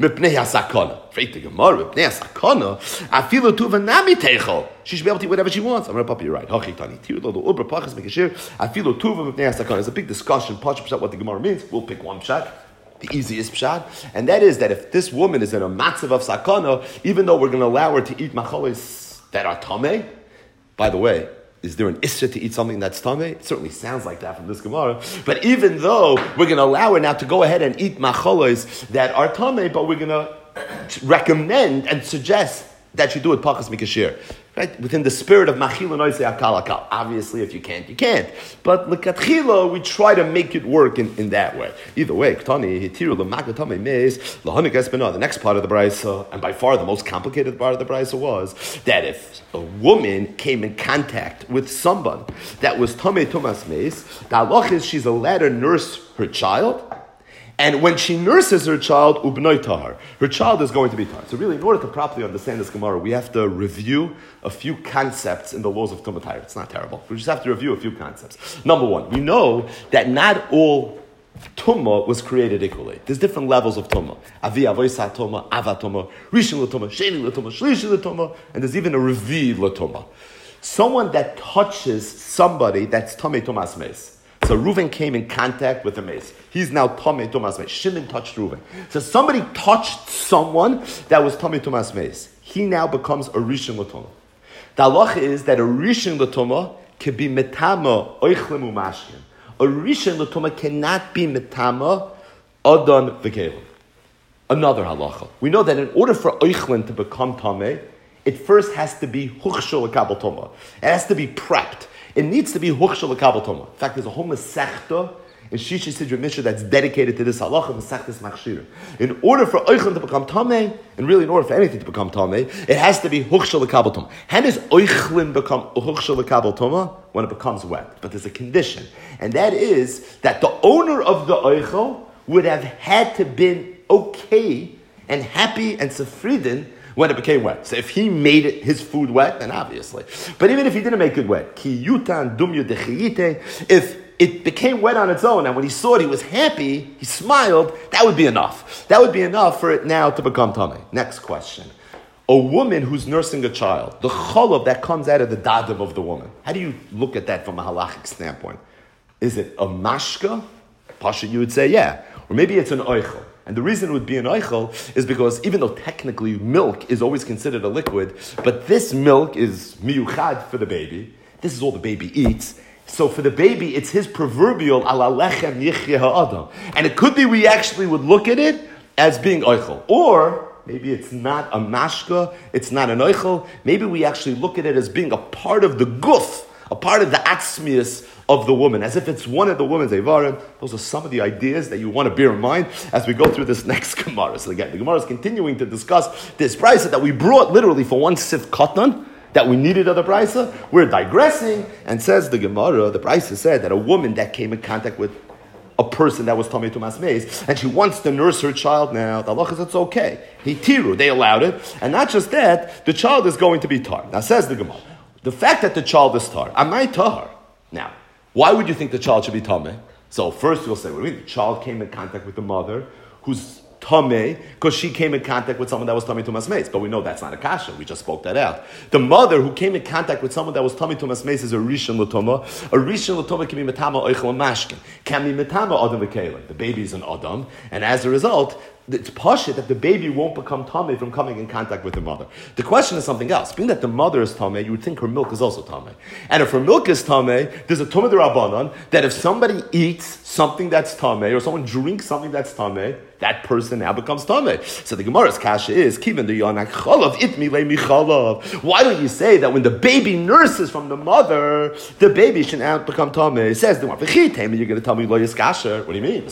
mipnei hasakana. Freit the Gemara, mipnei hasakana, afilu tuva nami teichel. She should be able to eat whatever she wants. I'm going to pop you right. Hachitani. Tirlo, the ubra pachas mekashir, afilu tuva mipnei hasakana. There's a big discussion, pshat, what the Gemara means. We'll pick one pshat. The easiest pshat, and that is that if this woman is in a matzav of sakana, even though we're going to allow her to eat machalis that are tameh, by the way, is there an isra to eat something that's tameh? It certainly sounds like that from this Gemara. But even though we're going to allow her now to go ahead and eat machalis that are tameh, but we're going to recommend and suggest that she do it pachas mikashir. Right? Within the spirit of machil and oisei akal akal. Obviously, if you can't, you can't. But l'katchila, we try to make it work in that way. Either way, ktani, hitiru l'magatame meis, l'honik espina. The next part of the brayso, and by far the most complicated part of the brayso, was that if a woman came in contact with someone that was tamei tumas meis, the halach is she's allowed to nurse her child. And when she nurses her child, ubnoi tahar, her child is going to be tahar. So really, in order to properly understand this Gemara, we have to review a few concepts in the laws of Tumah Tahar. It's not terrible. We just have to review a few concepts. Number one, we know that not all Tumah was created equally. There's different levels of Tumah. Avi avoisa Tumah, Ava Tumah, Rishon l'Tumah, Sheni l'Tumah, Shlishi l'Tumah, and there's even a Revi l'Tumah. Someone that touches somebody that's Tamei Tumas Meis. So Reuven came in contact with a mace. He's now Tamei Tumas Meis. Shimon touched Reuven. So somebody touched someone that was Tamei Tumas Meis. He now becomes a Rishon l'Tumah. The halacha is that a Rishon l'Tumah can be metama oichlem umashkin. A Rishon l'Tumah cannot be metama adon v'kelim. Another halacha. We know that in order for oichlem to become tamei, it first has to be huchshel l'kabel tumah. It has to be prepped. It needs to be huchshel l'kabel tumah. In fact, there's a whole mesechta in Shishi Sidra Mishnah that's dedicated to this halacha, mesechtas machshira. In order for oichlem to become tamei, and really in order for anything to become tamei, it has to be huchshel l'kabel tumah. How does oichlem become huchshel l'kabel tumah? When it becomes wet. But there's a condition, and that is that the owner of the oichel would have had to been okay and happy and sefridin when it became wet. So if he made his food wet, then obviously. But even if he didn't make it wet, ki yutan dumyu dechiyite, if it became wet on its own, and when he saw it, he was happy, he smiled, that would be enough. That would be enough for it now to become tamei. Next question. A woman who's nursing a child, the cholov that comes out of the dadim of the woman, how do you look at that from a halachic standpoint? Is it a mashka? Pasha, you would say, yeah. Or maybe it's an oichel. And the reason it would be an oichel is because even though technically milk is always considered a liquid, but this milk is miyuchad for the baby. This is all the baby eats. So for the baby, it's his proverbial ala lechem yichye ha'adam. And it could be we actually would look at it as being oichel. Or maybe it's not a mashka, it's not an oichel. Maybe we actually look at it as being a part of the guf, a part of the atzmius of the woman, as if it's one of the woman's evarim. Those are some of the ideas that you want to bear in mind as we go through this next Gemara. So again, the Gemara is continuing to discuss this brisa that we brought literally for one sif katan, that we needed of the brisa. We're digressing, and says the Gemara, the brisa said that a woman that came in contact with a person that was tamei tumas meis, and she wants to nurse her child now, the halacha is it's okay. Hitiru, they allowed it, and not just that, the child is going to be tar. Now says the Gemara, the fact that the child is tar, amai tahar. Now, why would you think the child should be tamei? So first you'll say, what do you mean? The child came in contact with the mother who's tamei because she came in contact with someone that was tamei tumas meis. But we know that's not a kasha. We just spoke that out. The mother who came in contact with someone that was tamei tumas meis is a rishon l'tumah. A rishon l'tumah can be metama oichel mashkin. Can be metama adam v'kelim. The baby is an adam, and as a result, it's pashit that the baby won't become tamei from coming in contact with the mother. The question is something else. Being that the mother is tamei, you would think her milk is also tamei. And if her milk is tamei, there's a tumah d'Rabbanan that if somebody eats something that's tamei, or someone drinks something that's tamei, that person now becomes tamei. So the Gemara's kasha is, Kivan the yonak chalav itmi le michalav. Why don't you say that when the baby nurses from the mother, the baby should now become tamei? It says, you're going to tell me lo yiskasher. What do you mean?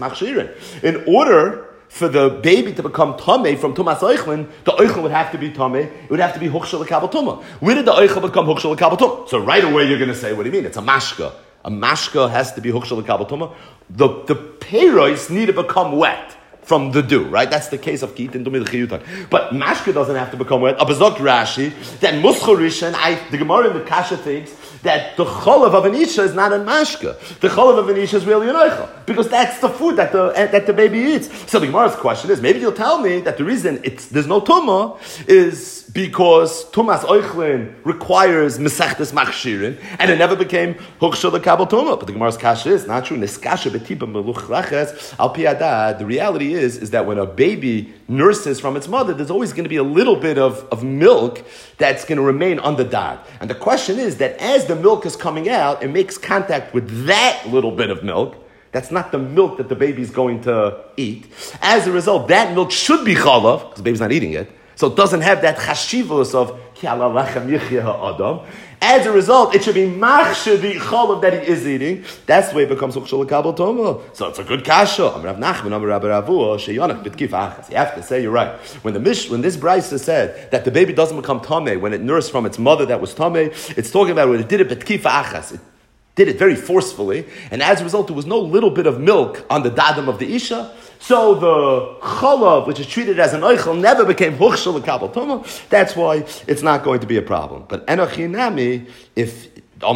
In order for the baby to become tamei from tumas oichlin, the oichlin would have to be tamei. It would have to be huchshel l'kabel tumah. Where did the oichlin become huchshel l'kabel tumah? So right away you're going to say, what do you mean? It's a mashka. A mashka has to be huchshel l'kabel tumah. The peiros need to become wet from the dew, right? That's the case of Kit and Dumid Chiyutan. But mashka doesn't have to become wet. Abazok Rashi, that Muschel Rishon, the Gemara in the Kasha thinks that the cholav of an isha is not a mashka. The cholav of an isha is really an oichel, because that's the food that the baby eats. So the Gemara's question is, maybe you'll tell me that the reason there's no tumah is because tumas oichlin requires mesechtes machshirin, and it never became hukshah lekabel tumah. But the Gemara's kasha is not true. Neskasha betiba meluch laches al pi adad. The reality is that when a baby nurses from its mother, there's always going to be a little bit of milk that's going to remain on the dad. And the question is that as the milk is coming out, it makes contact with that little bit of milk. That's not the milk that the baby's going to eat. As a result, that milk should be chalav, because the baby's not eating it. So it doesn't have that chashivus of ki ala lachem yichya ha'adam. As a result, it should be machshir the chalav that he is eating. That's the way it becomes hukshal lekabel tumah. So it's a good kasha. Amar Rav Nachman, Amar Rabbi Ravua, sheyonak bitkif achas. You have to say you're right. When this brisa said that the baby doesn't become tameh when it nursed from its mother that was tameh, it's talking about when it did it bitkif achas. It did it very forcefully, and as a result, there was no little bit of milk on the dadam of the isha. So the chalav, which is treated as an oichel, never became hukshal lekabel tumah. That's why it's not going to be a problem. But enochinami, if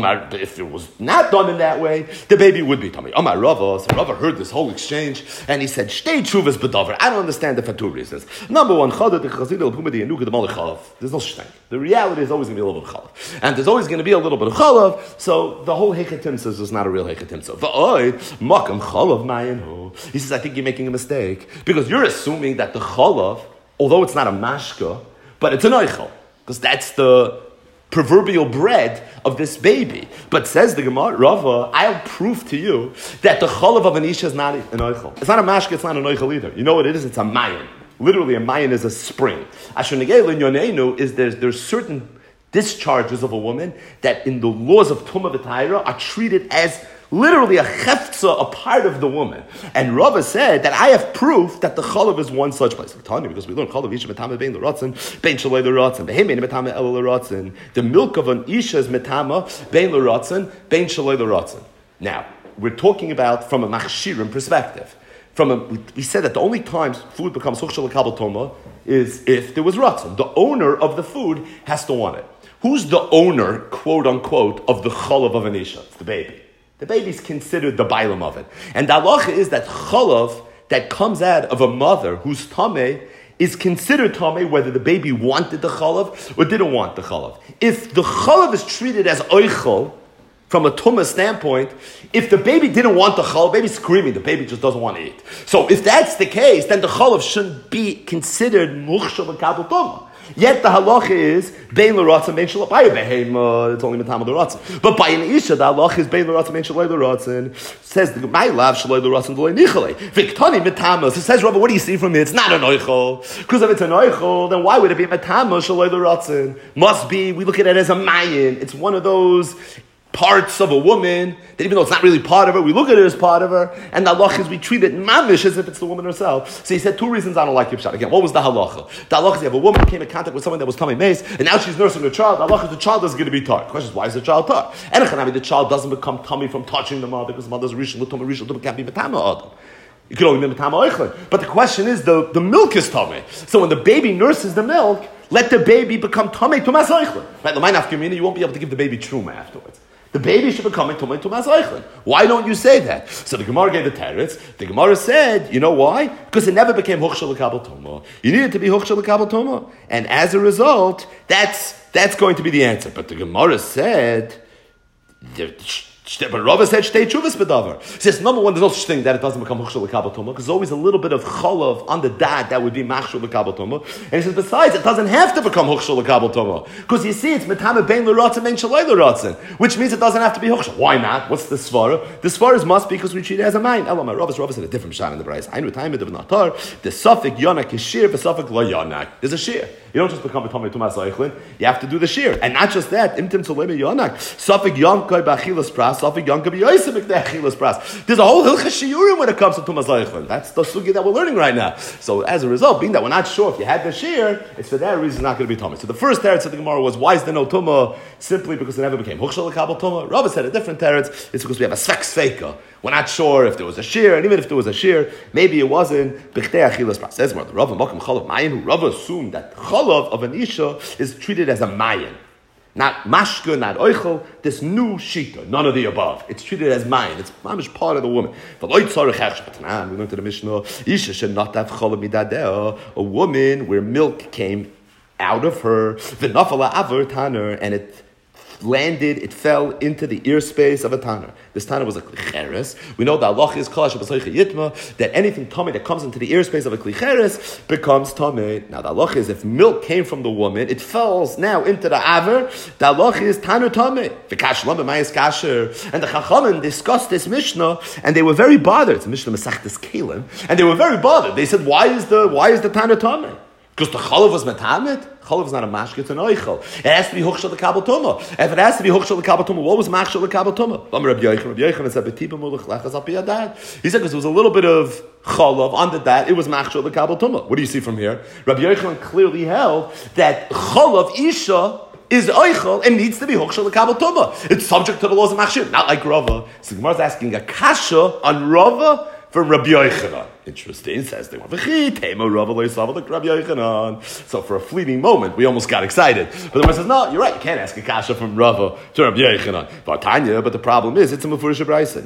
it was not done in that way, the baby would be tummy. Omar Rava, so Rava heard this whole exchange, and he said, "Shtei tshuvas b'davar." I don't understand it for two reasons. Number one, there's no such thing. The reality is always going to be a little bit of chalav, and there's always going to be a little bit of chalav. So the whole hechatimsa is not a real hechatimsa. Makam chalav mayin. He says, I think you're making a mistake because you're assuming that the chalav, although it's not a mashka, but it's an oichel, because that's the proverbial bread of this baby. But says the Gemara, Rava, I'll prove to you that the chalav of an isha is not an oichel. It's not a mashka, it's not an oichel either. You know what it is? It's a mayan. Literally, a mayan is a spring. Asher negel in yonenu is there's certain discharges of a woman that in the laws of Tumah v'Tahira are treated as literally a cheftza, a part of the woman. And Rava said that I have proof that the chalav is one such place. Because we learn chalav isha metama bein l'ratzin, bein shalei l'ratzin, behemein metama el l'ratzin. The milk of an isha is metama bein l'ratzin, bein shalei l'ratzin. Now, we're talking about from a machshirim perspective. We said that the only time food becomes hukshal lekabel tumah is if there was ratzin. The owner of the food has to want it. Who's the owner, quote unquote, of the chalav of an isha? It's the baby. The baby's considered the bailam of it. And the halacha is that chalav that comes out of a mother who's tameh is considered tameh whether the baby wanted the chalav or didn't want the chalav. If the chalav is treated as oichel, from a tumah standpoint, if the baby didn't want the chalav, baby's screaming, the baby just doesn't want to eat. So if that's the case, then the chalav shouldn't be considered muchshel lekabel tumah. Yet the halacha is bein l'ratzin, bein shalei. By a behema, it's only metam l'ratzin. But by an isha, the halacha is bein l'ratzin, bein shalei l'ratzin. Says the my lav shalei l'ratzin v'loy nichalei. Viktani metama. So says Rabbi, what do you see from it? It's not an oichel. Because if it's an oichel, then why would it be metama shalei l'ratzin? Must be. We look at it as a mayin. It's one of those parts of a woman that even though it's not really part of her, we look at it as part of her, and the halacha is we treat it mamish as if it's the woman herself. So he said two reasons I don't like Yipshat. Again, what was the halacha? The halacha is you have a woman who came in contact with someone that was tummy mace, and now she's nursing the child. The halacha is the child is going to be tar. The question is, why is the child tar? And the child doesn't become tummy from touching the mother because the mother's rishon, l'tumah can't be metama adam. You could only be metama oichlin. But the question is, the milk is tummy. So when the baby nurses the milk, let the baby become tummy tumas oichlin. Right? The minaf community, you won't be able to give the baby truma afterwards. The baby should become tumah tumas oichlin. Why don't you say that? So the Gemara gave the teretz. The Gemara said, you know why? Because it never became hukshal lekabel tumah. You needed to be hukshal lekabel tumah, and as a result, that's going to be the answer. But the Gemara said, but Rava said shtei tshuvas b'davar. He says, number one, there's no such thing that it doesn't become hukshal lekabel tumah, because there's always a little bit of chalav on the dad that would be machshul lekabel tumah. And he says, besides, it doesn't have to become hukshal lekabel tumah, because you see, it's metame bein l'ratzin, bein shalei l'ratzin, which means it doesn't have to be hukshal. Why not? What's the svara? The svara must be because we treat it as a mind. Elamai, Rava said a different shot in the brayz. Ainu taimed of natar, the suffix yonak is shir, the suffix lo yonak. There's a shir. You don't just become a tumah tumas oichlin. You have to do the shir, and not just that. Imtim tzoleme yonak. Suffix yonkoi b'achilas pras. Suffix yonkoi b'yoisem b'achilas pras. There's a whole hilchas shiurim when it comes to tumas oichlin. That's the sugi that we're learning right now. So as a result, being that we're not sure if you had the shir, it's for that reason not going to be tumah. So the first teretz of the Gemara was why is there no tumah? Simply because it never became hukshal lekabel tumah. Rava said a different teretz. It's because we have a svek sveika. We're not sure if there was a shear, and even if there was a shear, maybe it wasn't b'chtei achilas pras. Says more the Rava makom chalav mayin. Who Rava assumed that chalav of an isha is treated as a mayin. not mashka, not oichel, this new shita, none of the above. It's treated as mine. It's mamish part of the woman. We learned to the Mishnah, Isha should not have cholov midadeh, a woman where milk came out of her, v'nafala aver taner, and it fell into the ear space of a tanner. This tanner was a klicheres. We know that Allah is kalash b'soicha yitma, that anything tummy that comes into the ear space of a klicheres becomes tummy. Now the Allah is, if milk came from the woman, it falls now into the aver, the Allah is tanner tummy. V'kash lama mayis kasher. And the Chachamim discussed this Mishnah, and they were very bothered. It's Mishnah Masechtas Kelim, and they were very bothered. They said, why is the tanner tummy? Because the chalav was metamet. Chalav is not a mashke, it's an oichel. It has to be huchshel the kabel tumah. If it has to be huchshel the kabel tumah, what was mashkel the kabel tumah? Rabbi Yochanan said, he said, because there was a little bit of chalav under that, it was mashkel the kabel tumah. What do you see from here? Rabbi Yochanan clearly held that chalav isha is oichel and needs to be huchshel the kabel tumah. It's subject to the laws of mashke, not like Rava. So the Gemara is asking a kasha on Rava from Rabbi Yochanan. Interesting, says the one. So for a fleeting moment, we almost got excited. But the one says, no, you're right, you can't ask a kasha from Rava to Rabbi Yochanan. But the problem is, it's a mefurish brayso.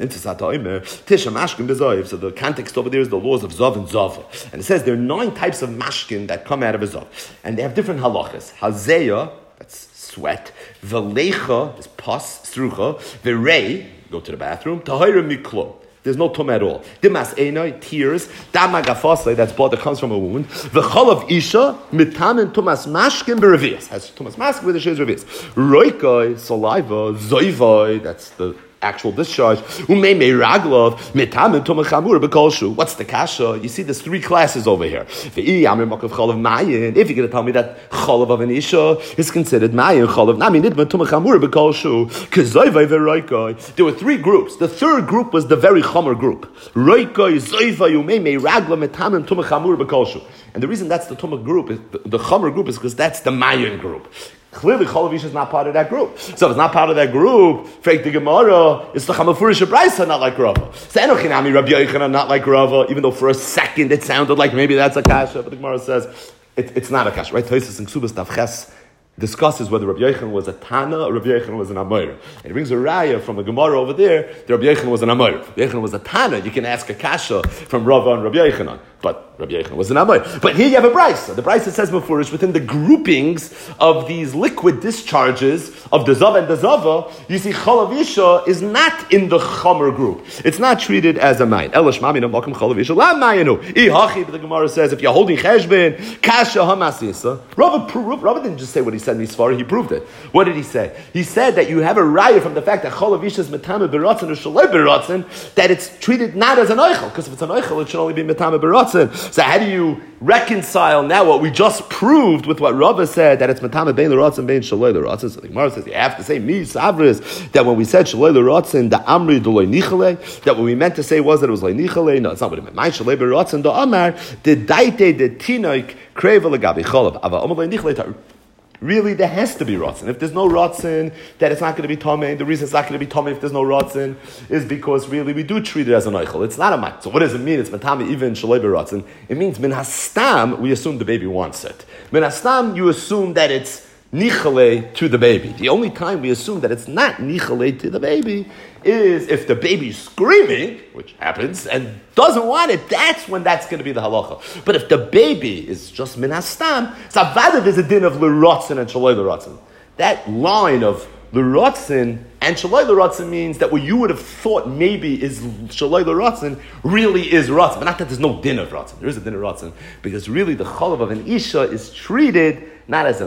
So the context over there is the laws of zav and zava. And it says there are 9 types of mashkin that come out of a zav. And they have different halachas. Hazeya, that's sweat. Velecha is pus, strucha. Verei, go to the bathroom. Tahira miklo. There's no tum at all. Dimas einoi, tears. Damagafasle, that's blood that comes from a wound. V'chalav isha, mitamen tumas mashkin berevias. Has tumas mashkin with the sheiz revias. Roikoi, saliva, zoivoi, that's the actual discharge. Umeimei raglov, mitamen tumah chamur bekolshu. What's the kasha? You see there's 3 classes over here. V'i amir makav chalav mayin. If you're going to tell me that chalav of an isha is considered mayin chalav, nami nidma tumah chamur bekolshu. K'zoivoi v'roikoi. There were 3 groups. The third group was the very chomer group. Roikoi, zoivoi, umeimei raglov, mitamen tumah chamur bekolshu. And the reason that's the tumah group, the chomer group, is because that's the mayin group. Clearly, Cholav Isha is not part of that group. So if it's not part of that group, fake the Gemara, it's the Chamafurish Brayso, not like Rava. So Enochinami Rabbi Yochanan, not like Rava, even though for a second it sounded like maybe that's a kasha, but the Gemara says it's not a kasha, right? Tosis and Ksubas Tavches discusses whether Rabbi Yochanan was a Tana or Rabbi Yochanan was an Amoyer. And he brings a raya from a Gemara over there that Rabbi Yochanan was an Amoyer. Rabbi Yochanan was a Tana. You can ask a kasha from Rava and Rabbi Yochanan. But Rabbi Yochanan was an Amoyer. But here you have a brayso. The brayso says before it's within the groupings of these liquid discharges of the Zava and the Zava, you see Cholav Isha is not in the Chomer group. It's not treated as a mayin. Elash maminu makom Cholav Isha la mayinu. Ihachi, but the Gemara says if you're holding cheshbon, kasha hamasisa. Rava didn't just say what he said in Yisfar, he proved it. What did he say? He said that you have a raya from the fact that Cholav Isha is metame beratzen or shalei beratzen, that it's treated not as an oichel, because if it's an oichel, it should only be metame beratzen. So how do you reconcile now what we just proved with what Rava said, that it's matame bein l'ratzin bein shaloi l'ratzin? So the Gemara says you have to say mi savris, that when we said shaloi l'ratzin the amri do loy nichale, that what we meant to say was that it was loy nichale. No, it's not what it meant. My shaloi l'ratzin the amar the daite the tinoik kreva legabi cholav ava amar loy nichale. Really, there has to be rotzen. If there's no rotzen, that it's not going to be tomei. The reason it's not going to be tomei if there's no rotzen is because really we do treat it as an oichel. It's not a mat. So what does it mean? It's matami even shalei rotzen. It means min hastam. We assume the baby wants it. Min hastam, you assume that it's nichale to the baby. The only time we assume that it's not nichale to the baby is if the baby's screaming, which happens, and doesn't want it, that's when that's going to be the halacha. But if the baby is just min hastam, so there's a din of l'rotzen and shaloi l'rotzen. That line of l'rotzen and shaloi l'rotzen means that what you would have thought maybe is shaloi l'rotzen really is rotzen. But not that there's no din of rotzen. There is a din of rotzen. Because really the cholav of an isha is treated not as a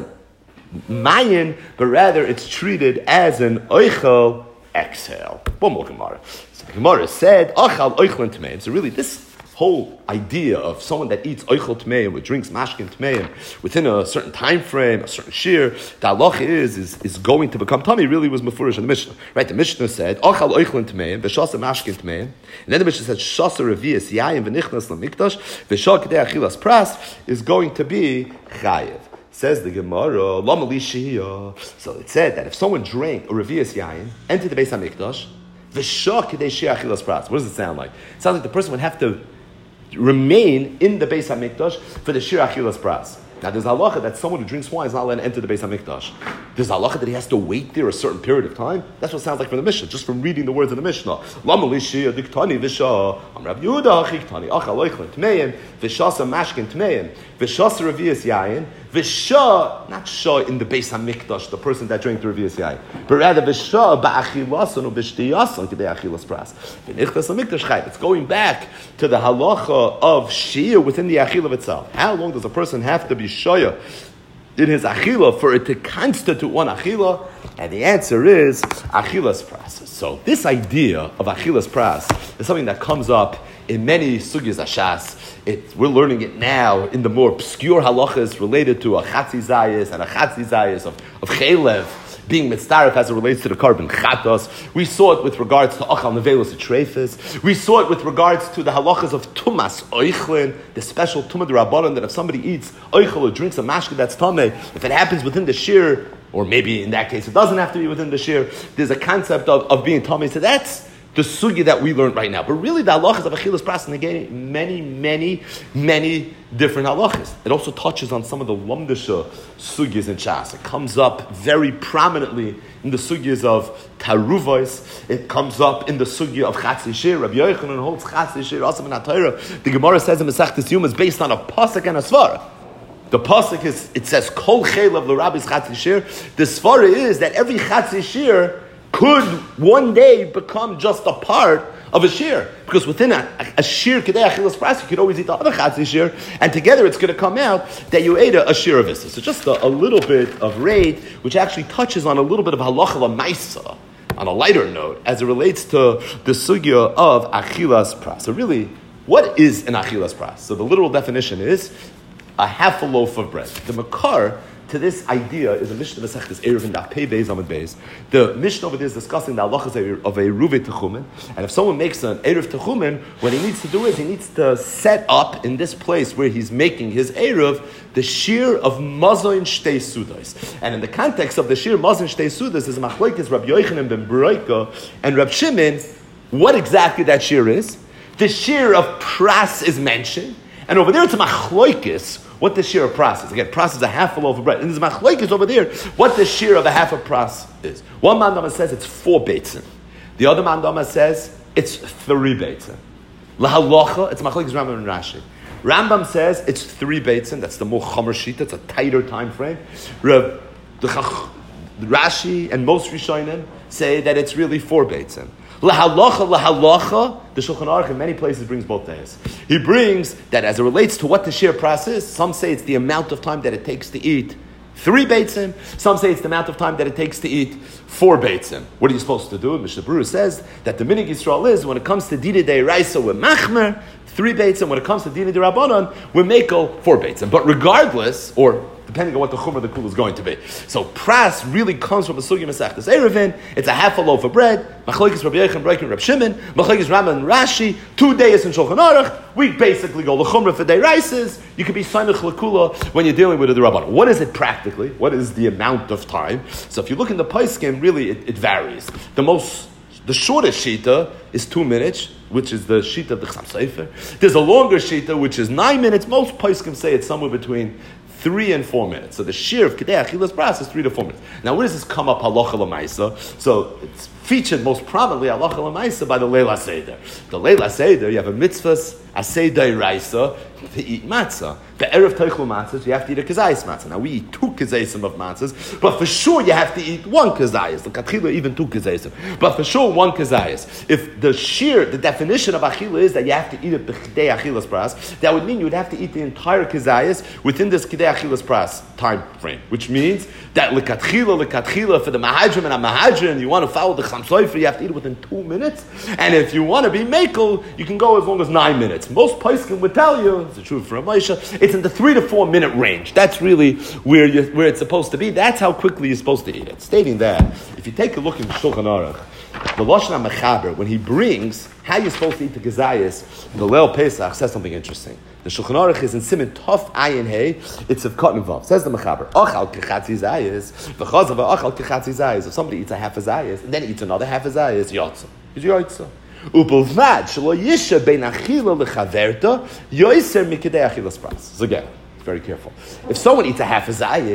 mayin, but rather it's treated as an oichel exhale. One more Gemara. So the Gemara said, Achal oichel tmeim. So really this whole idea of someone that eats oichel tmeim, or drinks mashkin tmeim, within a certain time frame, a certain shear, the halacha is going to become tummy, really was mefurish in the Mishnah. Right? The Mishnah said, Achal oichel tmeim, v'shasa mashkin tmeim. And then the Mishnah said, Shasa revias yayim v'nichnas l'mikdash, v'shal k'dei achilas pras, is going to be chayiv. Says the Gemara, so it said that if someone drank a revius yayin, entered the Beis HaMikdash, what does it sound like? It sounds like the person would have to remain in the Beis HaMikdash for the shir achilas pras. Now there's a halacha that someone who drinks wine is not allowed to enter the Beis HaMikdash. There's halacha that he has to wait there a certain period of time. That's what it sounds like from the Mishnah, just from reading the words of the Mishnah. Lama lishia diktani visha Amrav Yehuda chiktani achal oichlin tmeim vishasa mashkin tmeim vishasa revius yayin visha, not shah in the Beis Hamikdash, the person that drank the revius yayin, but rather visha ba'achilasan ubishtiyasan k'dei achilas pras v'nichtas hamikdash chayv. It's going back to the halacha of shia within the achilav itself. How long does a person have to be shaya in his achila for it to constitute one achila? And the answer is achilas pras. So this idea of achilas pras is something that comes up in many sugyas ashas. We're learning it now in the more obscure halachas related to a chatzi zayis and a chatzi zayis of chelev being mitzdaref as it relates to the carbon chatos. We saw it with regards to achal nevelos treifes. We saw it with regards to the halachas of tumas oichlin, the special tumah d'rabbanan, that if somebody eats oichel or drinks a mashka that's tameh, if it happens within the shir, or maybe in that case it doesn't have to be within the shir, there's a concept of being tameh. So that's the sugya that we learned right now. But really the halachas of achilas pras negate many different halachas. It also touches on some of the lamdasha sugyas in Shas. It comes up very prominently in the sugyas of taruvos. It comes up in the sugya of chatzi shir. Rabbi Yochanan holds chatzi shir also in HaTorah. The Gemara says in Masechtas Yuma is based on a pasuk and a svara. The pasuk is, it says kol chelav l'rabis chatzi shir. The svara is that every chatzi shir could one day become just a part of a shear. Because within a shear, kedei achilas pras, you could always eat the other chatzi shear, and together it's going to come out that you ate a shear of issa. So just a little bit of raid, which actually touches on a little bit of halacha l'maisa, on a lighter note, as it relates to the sugya of achilas pras. So really, what is an achilas pras? So the literal definition is a half a loaf of bread. The makar to this idea is a Mishnah Masechtas Erev in Daf Pei Beis Amud Beis. The Mishnah over there is discussing the halachas of a Ruvet Techumen. And if someone makes an Erev Techumen, what he needs to do is he needs to set up in this place where he's making his Erev the shear of Mazoin Shtei Sudas. And in the context of the shear Mazoin Shtei Sudas is Machlokes Rabbi Yochanan ben Beroika and Rab Shimon, what exactly that shear is. The shear of Pras is mentioned. And over there it's a Machlokes what the shear of pras is. Again, pras is a half a loaf of bread. And there's machlokes over there what the shear of a half of pras is. One mandama says it's 4 beitzim. The other mandama says it's 3 beitzim. Lahalocha, it's machlokes Rambam and Rashi. Rambam says it's 3 beitzim. That's the more chomer shita. It's a tighter time frame. Rashi and most Rishonim say that it's really 4 beitzim. Lahalacha, the Shulchan Aruch in many places brings both days. He brings that as it relates to what the shear pras is, some say it's the amount of time that it takes to eat 3 beitzim, some say it's the amount of time that it takes to eat 4 beitzim. What are you supposed to do? Mishnah Berurah says that the minig Yisrael is, when it comes to Dina Deiraisa, we're machmer 3 beitzim, when it comes to Dina Derabanan, we're mekel 4 beitzim. But regardless, or depending on what the chumrah of the kul is going to be. So pras really comes from a sugya Masechtas Erevin. It's a half a loaf of bread. Machlokes Rabbi Yochanan, Rab Shimon, Machlokes Rambam and Rashi. 2 days in Shulchan Aruch. We basically go l'chumrah for deiraises. You can be samech l'kula when you're dealing with the Rabbanan. What is it practically? What is the amount of time? So if you look in the Paiskim, really it varies. The shortest shita is 2 minutes, which is the shita of the Chassam Sofer. There's a longer shita, which is 9 minutes. Most Paiskim say it's somewhere between 3 and 4 minutes. So the shear of Kedei Achilas Pras is 3 to 4 minutes. Now, where does this come up halacha l'maisa? So it's featured most prominently halacha l'maisa by the Leila Seder. The Leila Seder, you have a mitzvahs asay dairaisa to eat matzah. The erev teichel matzahs, you have to eat a kazayis matzah. Now we eat 2 kazayim of matzahs, but for sure you have to eat 1 kazayis. The katchila even 2 kazayim, but for sure 1 kazayis. If the shear, the definition of achila is that you have to eat it b'chidei achilas pras, that would mean you would have to eat the entire kazayis within this kidei achilas pras time frame, which means that lekatchila for the mahadrim and a mahadrim, you want to follow the Chassam Sofer, you have to eat it within 2 minutes, and if you want to be mekel, you can go as long as 9 minutes. Most Paiskim would tell you, it's the truth for a Moshe, it's in the 3 to 4 minute range. That's really where it's supposed to be. That's how quickly you're supposed to eat it. Stating that, if you take a look in Shulchan Aruch, the Lashon HaMechaber, when he brings how you're supposed to eat the Gezayis, the Leil Pesach says something interesting. The Shulchan Aruch is in Siman Tov Ayin Hey, it's of cotton involved. Says the Mechaber, Ochal Kechatzi Zayis, V'chazava Ochal Kechatzi Zayis. If somebody eats a half a Zayis, and then eats another half a Zayis, Yotza. Is Yotza. Upulvad shelo yisha bein achila lechaverta yoiser mikidei achilas pras. So again, very careful. If someone eats a half a zayis,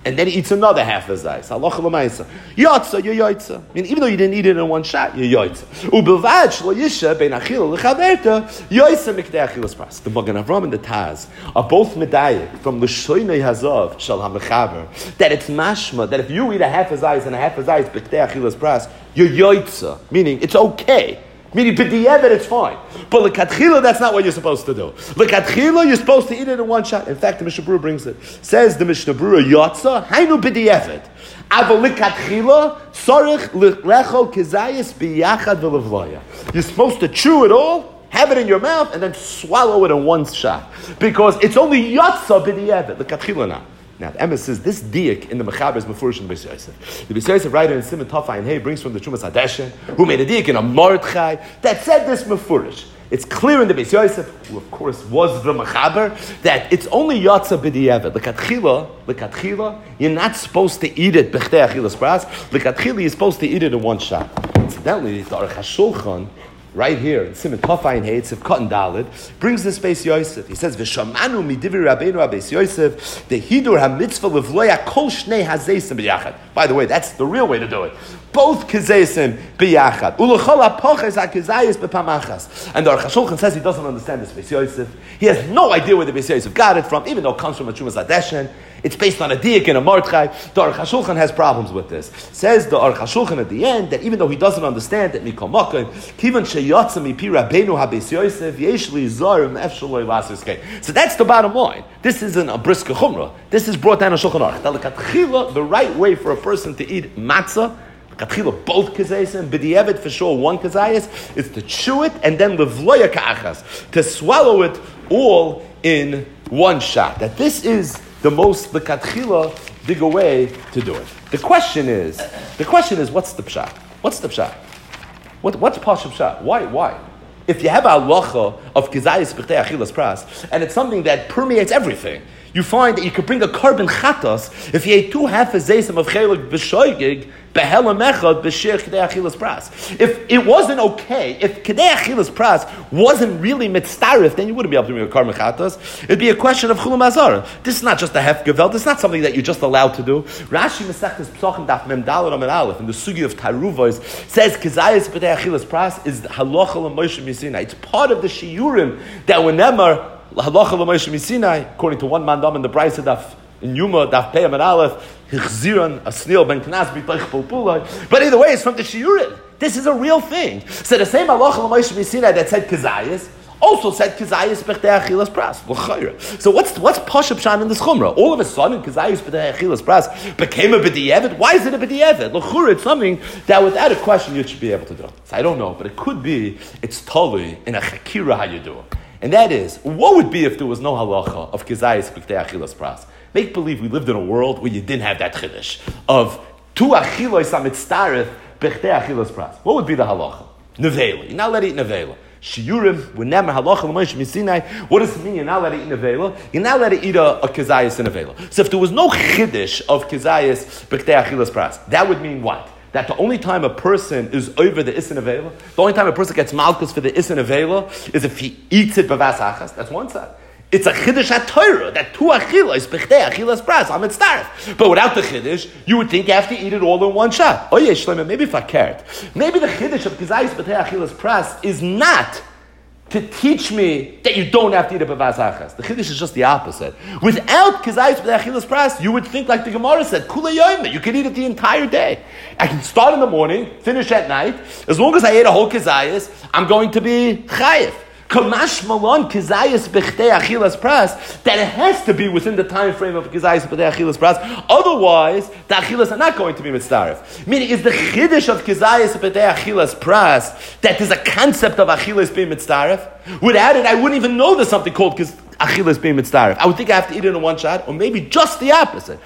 and then he eats another half a zayis. Halacha l'maisa. Yotza, you're yotza. I mean, even though you didn't eat it in one shot, you're yotza. Ubilvad shlo yisha ben achila l'chaverta, yotza mikdei achilas pras. The Magen Avram and the Taz are both medayik from l'shoinei hazav shel ha'mechaber, that it's mashma, that if you eat a half a zayis and a half a zayis b'kdei achilas pras, you're yotza, meaning it's okay. Meaning, b'di'evet, it's fine. But l'katchila, that's not what you're supposed to do. L'katchila, you're supposed to eat it in one shot. In fact, the Mishnah Berurah brings it. Says the Mishnah Berurah, yotza, hainu b'di'evet. Ava l'katchila, sorich l'echol kezayis b'yachad v'levloya. You're supposed to chew it all, have it in your mouth, and then swallow it in one shot. Because it's only yotza b'di'evet, l'katchila not. Now, the Emes says this diak in the Mechaber is Mefurish in the Beis Yosef. The Beis Yosef writer in Simon Tafai and Hey brings from the Trumas Hadeshen, who made a diak in a Mordechai, that said this Mefurish. It's clear in the Beis Yosef, who of course was the Mechaber, that it's only Yotza b'di'evet. L'katchila, you're not supposed to eat it b'chtei achilas pras. L'katchila, you're supposed to eat it in one shot. Incidentally, the Aruch HaShulchan, right here in Simon Tafai and Heitz of Cotton Dalid, brings this Beis Yosef. He says, "V'shamanu midivri Rabbeinu Beis Yosef the hidur hamitzvah levloya kol shnei hazeisim b'yachad." By the way, that's the real way to do it. Both kezeisim b'yachad. Ulechol hapoches hakezayis b'pamachas. And the Aruch HaShulchan says he doesn't understand this Beis Yosef. He has no idea where the Beis Yosef got it from, even though it comes from a Trumas Hadeshen. It's based on a diak and a mordechai. The Aruch HaShulchan has problems with this. Says the Aruch HaShulchan at the end that even though he doesn't understand that mikol makom kivan sheyotza mipi Rabbeinu habeis Yosef yesh li zarim efshel lo yelasus kein. So that's the bottom line. This isn't a briska chumrah. This is brought down in Shulchan Aruch. The right way for a person to eat matzah, both kazayis and b'di'evet for sure one kazayis, is to chew it and then levloya ka'achas, to swallow it all in one shot. That this is the most l'katchila bigger way to do it. The question is, what's the pshat? What's the pshat? What's pashup pshat? Why? If you have a halacha of kizayis b'chtei achilas pras, and it's something that permeates everything, you find that you could bring a carbon chatas if you ate 2 half a zaysim of chelik b'shoigig behelam echad b'shir k'dei achilas pras. If it wasn't okay, if k'dei achilas pras wasn't really mitzdarif, then you wouldn't be able to bring a carbon chatas. It'd be a question of chulam azara. This is not just a hefgeveld. This is not something that you're just allowed to do. Rashi Masechtas Psachim Daf Mem Daled Amud Aleph in the sugi of Taruvos says k'zayis b'chtei achilas pras is halacha l'Moshe Misinai. It's part of the shiurim that whenever halacha l'Moshe Misinai, according to one mandam in the Brisa Daf in Yuma Daf Pei Amud Aleph, hichziran asnil ben knas b'tayich pulpulai. But either way, it's from the shiurim. This is a real thing. So the same halacha l'Moshe Misinai that said k'zayis also said k'zayis b'chtei achilas pras. So what's pashup pshan in this chumrah? All of a sudden, k'zayis b'chtei achilas pras became a b'di'evet. Why is it a b'di'evet? L'chura, it's something that without a question you should be able to do. So I don't know, but it could be it's totally in a chakira how you do it. And that is, what would be if there was no halacha of kizayis b'chtei achilas pras? Make believe we lived in a world where you didn't have that chiddush of tu achilos amitztaref b'chtei achilas pras. What would be the halacha? Nevela. You're not allowed to eat nevela. Shiurim, when never halacha l'Moshe Misinai. What does it mean you're not allowed to eat nevela? You're not allowed to eat a kizayis in nevela. So if there was no chiddush of kizayis b'chtei achilas pras, that would mean what? That the only time a person is over the Isin Avela, the only time a person gets malchus for the Isin Avela is if he eats it b'vas achas. That's one side. It's a chiddush HaTorah that tu achilas b'chtei achilas pras am mitzdaref. But without the chiddush, you would think you have to eat it all in one shot. Oh yeah, Shlomo, maybe if I cared, maybe the chiddush of kizayis b'chtei achilas pras is not to teach me that you don't have to eat a b'vas achas. The chiddush is just the opposite. Without kizayis b'chtei achilas pras, you would think like the Gemara said, kula yoyme, you can eat it the entire day. I can start in the morning, finish at night. As long as I ate a whole kizayis, I'm going to be chayiv. Kamash malon kizayis b'chtei achilas pras, that it has to be within the time frame of kizayis b'chtei achilas pras. Otherwise, the achilas are not going to be mitzdaref. Meaning, is the chiddush of kizayis b'chtei achilas pras that there's a concept of achilas being mitzdaref? Without it, I wouldn't even know there's something called achilas being mitzdaref. I would think I have to eat it in one shot, or maybe just the opposite.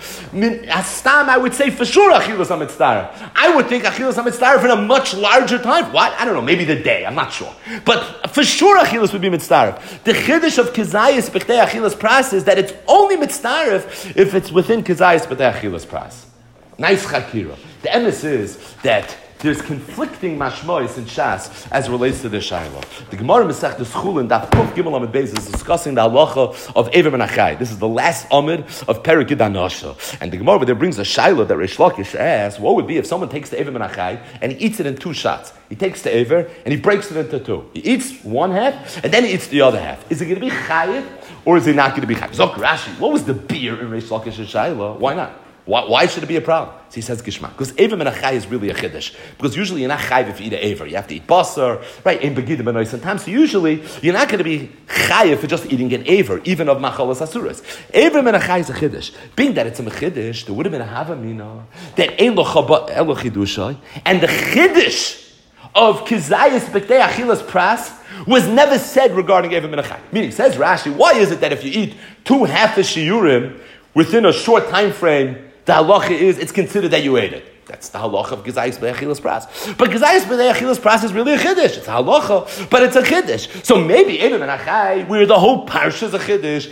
Astam, I would say for sure achilas are mitzdaref. I would think achilas are mitzdaref in a much larger time. What? I don't know. Maybe the day. I'm not sure. But for sure achilas would be mitzdaref. The chiddush of kizayis b'chtei achilas pras is that it's only mitzdaref if it's within kizayis b'chtei achilas pras. Nice chakira. The emes is that there's conflicting mashmois in Shas as it relates to the Shiloh. The Gemara Masechtas Chulin Daf Kuf Gimel Amud Beis is discussing the halacha of Eivim and Achai. This is the last Amud of Perek Yud Hanasha. And the Gemara there brings a Shiloh that Reish Lakish asks, what would be if someone takes the Eivim and Achai and he eats it in two shots? He takes the Eiver and he breaks it into two. He eats one half and then he eats the other half. Is it going to be Chayiv or is it not going to be Chayiv? Zok Rashi, what was the beer in Reish Lakish's Shiloh? Why not? Why should it be a problem? So he says Gishmak. Because Eiver and Achai is really a Chiddush. Because usually you're not Chayiv if you eat an Eiver. You have to eat Basar, right? In Begidim and sometimes. So usually you're not going to be Chayiv for just eating an Eiver, even of Machalas Asuras. Eiver and Achai is a Chiddush. Being that it's a Chiddush, there would have been a Havamina that Ein Lo Chidushai, and the Chiddush of Kizayas B'ktei Achilas Pras was never said regarding Eiver and Achai. Meaning, says Rashi, why is it that if you eat two half a shiurim within a short time frame, the halacha is it's considered that you ate it? That's the halacha of Gezayis B'nei Achilas Pras. But Gezayis B'nei Achilas Pras is really a chiddush. It's a halacha, but it's a chiddush. So maybe Eivim and Achai, where the whole parsha is a chiddush,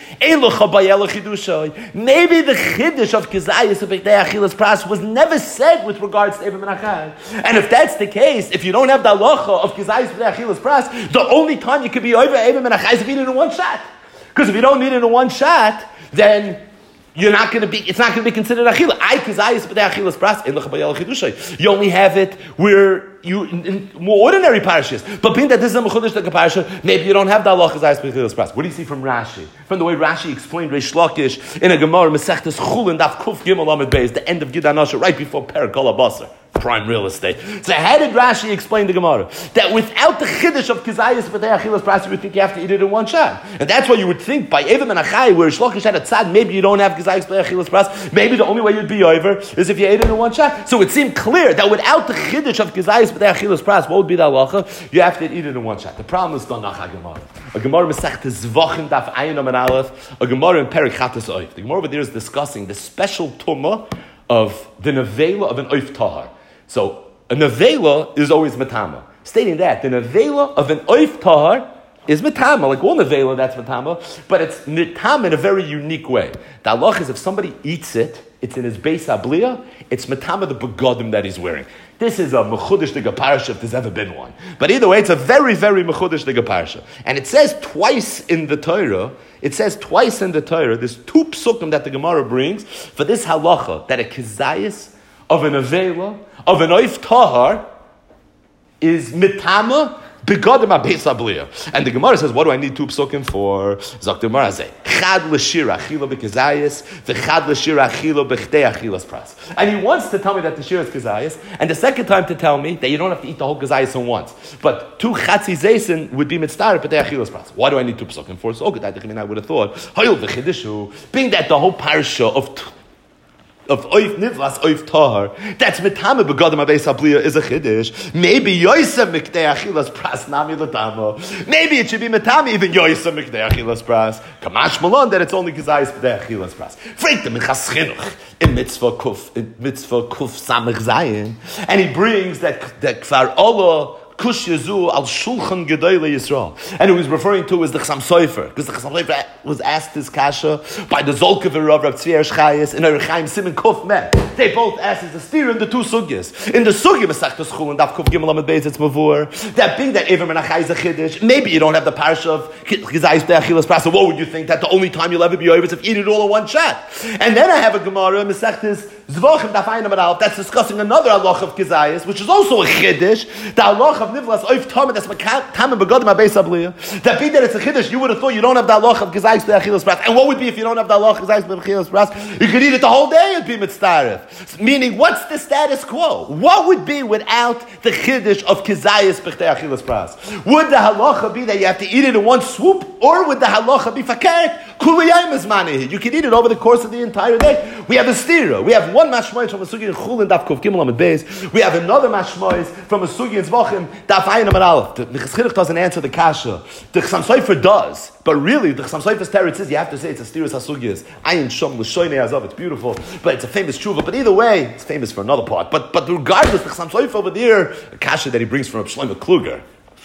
maybe the chiddush of Gezayis B'nei Achilas Pras was never said with regards to Eivim and Achai. And if that's the case, if you don't have the halacha of Gezayis B'nei Achilas Pras, the only time you could be over Eivim and Achai is if you eat it in one shot. Because if you don't eat it in one shot, then it's not going to be considered achila. You only have it where you in more ordinary parashas. But being that this is a mechudesh like a parasha, maybe you don't have the halachas ayis b'chilas pras. What do you see from Rashi? From the way Rashi explained Reish Lakish in a Gemara Masechtas Chulin Daf Kuf Gimel Amud Beis, the end of Yud Hanasha, right before Perek Kol HaBasar. Prime real estate. So how did Rashi explain the Gemara? That without the chiddush of Kizayis B'tei Achilas Pras, you would think you have to eat it in one shot. And that's why you would think by Eivim and Achai, where Shlokish had a tzad, maybe you don't have Kizayis B'tei Achilas Pras, maybe the only way you'd be over is if you ate it in one shot. So it seemed clear that without the chiddush of Kizayis B'tei Achilas Pras, what would be the halacha? You have to eat it in one shot. The problem is Donach HaGemara. A Gemara Masechtas Zvachim Daf Ayin Amud Aleph, a Gemara in Perek Chatas Oif. The Gemara over there is discussing the special tumah of the nevela of an Oif Tahar. So a nevela is always matama. Stating that the nevela of an oif tahar is matama, like all nevela, that's matama, but it's matama in a very unique way. The halach is if somebody eats it, it's in his beis abliya, it's matama the begodim that he's wearing. This is a mechudesh diga parasha if there's ever been one. But either way, it's a very, very mechudesh diga parasha. And it says twice in the Torah, there's two psukim that the Gemara brings for this halacha, that a kizayis of an avela, of an oif tahar, is mitama begodim abeis abliya. And the Gemara says, what do I need two psukim for? Zok the Gemara say, chad l'shira achila b'kizayis, v'chad l'shira achila b'chtei achilas pras. And he wants to tell me that the shira is kizayis, and the second time to tell me that you don't have to eat the whole kizayis in once. But two chatzi zaysin would be mitzvah b'chtei achilas pras. Why do I need two psukim for? So good, I would have thought, hayil v'chidishu, being that the whole parsha of oif nivlas, oif tahar, that's mitama begodim abeis abliya is a chiddush. Maybe yoisem miktei achilas pras nami l'tama. Maybe it should be mitama even yoisem miktei achilas pras. Kamash malon that it's only kizayis miktei achilas pras. Freit the minchas chinuch in mitzvah kuf samech zayin, and he brings that kfar olah Kush Yezu al Shulchan Gedolei Yisrael, and who he's referring to is the Chassam Sofer, because the Chassam Sofer was asked this kasha by the Zolkever of Rav Tzvi Ershchayis and Rav Chaim Simon Kuf Meh. They both asked is the steer in the two sugyas. In the sugya Masechtas Chulin Daf Kuf Gimel Amud Beis it's mavur that being that Eivim and Achai is a chiddush. Maybe you don't have the parsha of Kizayis B'nei Achilas Pras. So what would you think that the only time you'll ever be over is if you eat it all in one shot? And then I have a Gemara Masechtas Zvachim Daf Ayin Amud Aleph that's discussing another halach of Kizayis, which is also a chiddush. The halach of Nivlas Oif Tamid, that's Tamid Begodim Abeis Abliya. That being that it's a chiddush, you would have thought you don't have the halach of Kizayis B'nei Achilas Pras. And what would be if you don't have the halach of Kizayis B'nei Achilas Pras? You could eat it the whole day, it'd be mitzdaref. Meaning, what's the status quo? What would be without the chiddush of Kizayis B'nei Achilas Pras? Would the halacha be that you have to eat it in one swoop, or would the halacha be fakert? Kuliyayim is manihi. You can eat it over the course of the entire day. We have a stira. We have one mashmois from a sugi in Chulin Daf Kuf Gimel Amud Beis. We have another mashmois from a sugi in Zvachim Daf Ayin Amud Aleph. The Minchas Chinuch doesn't answer the kasha. The Chassam Sofer does, but really the Chassam Sofer's teretz is you have to say it's a stiras hasugiyas. Ayin Shom L'Shoynei Azov. It's beautiful, but it's a famous tshuva. But either way, it's famous for another part. But regardless, the Chassam Sofer over there, a kasha that he brings from Shlomo Kluger.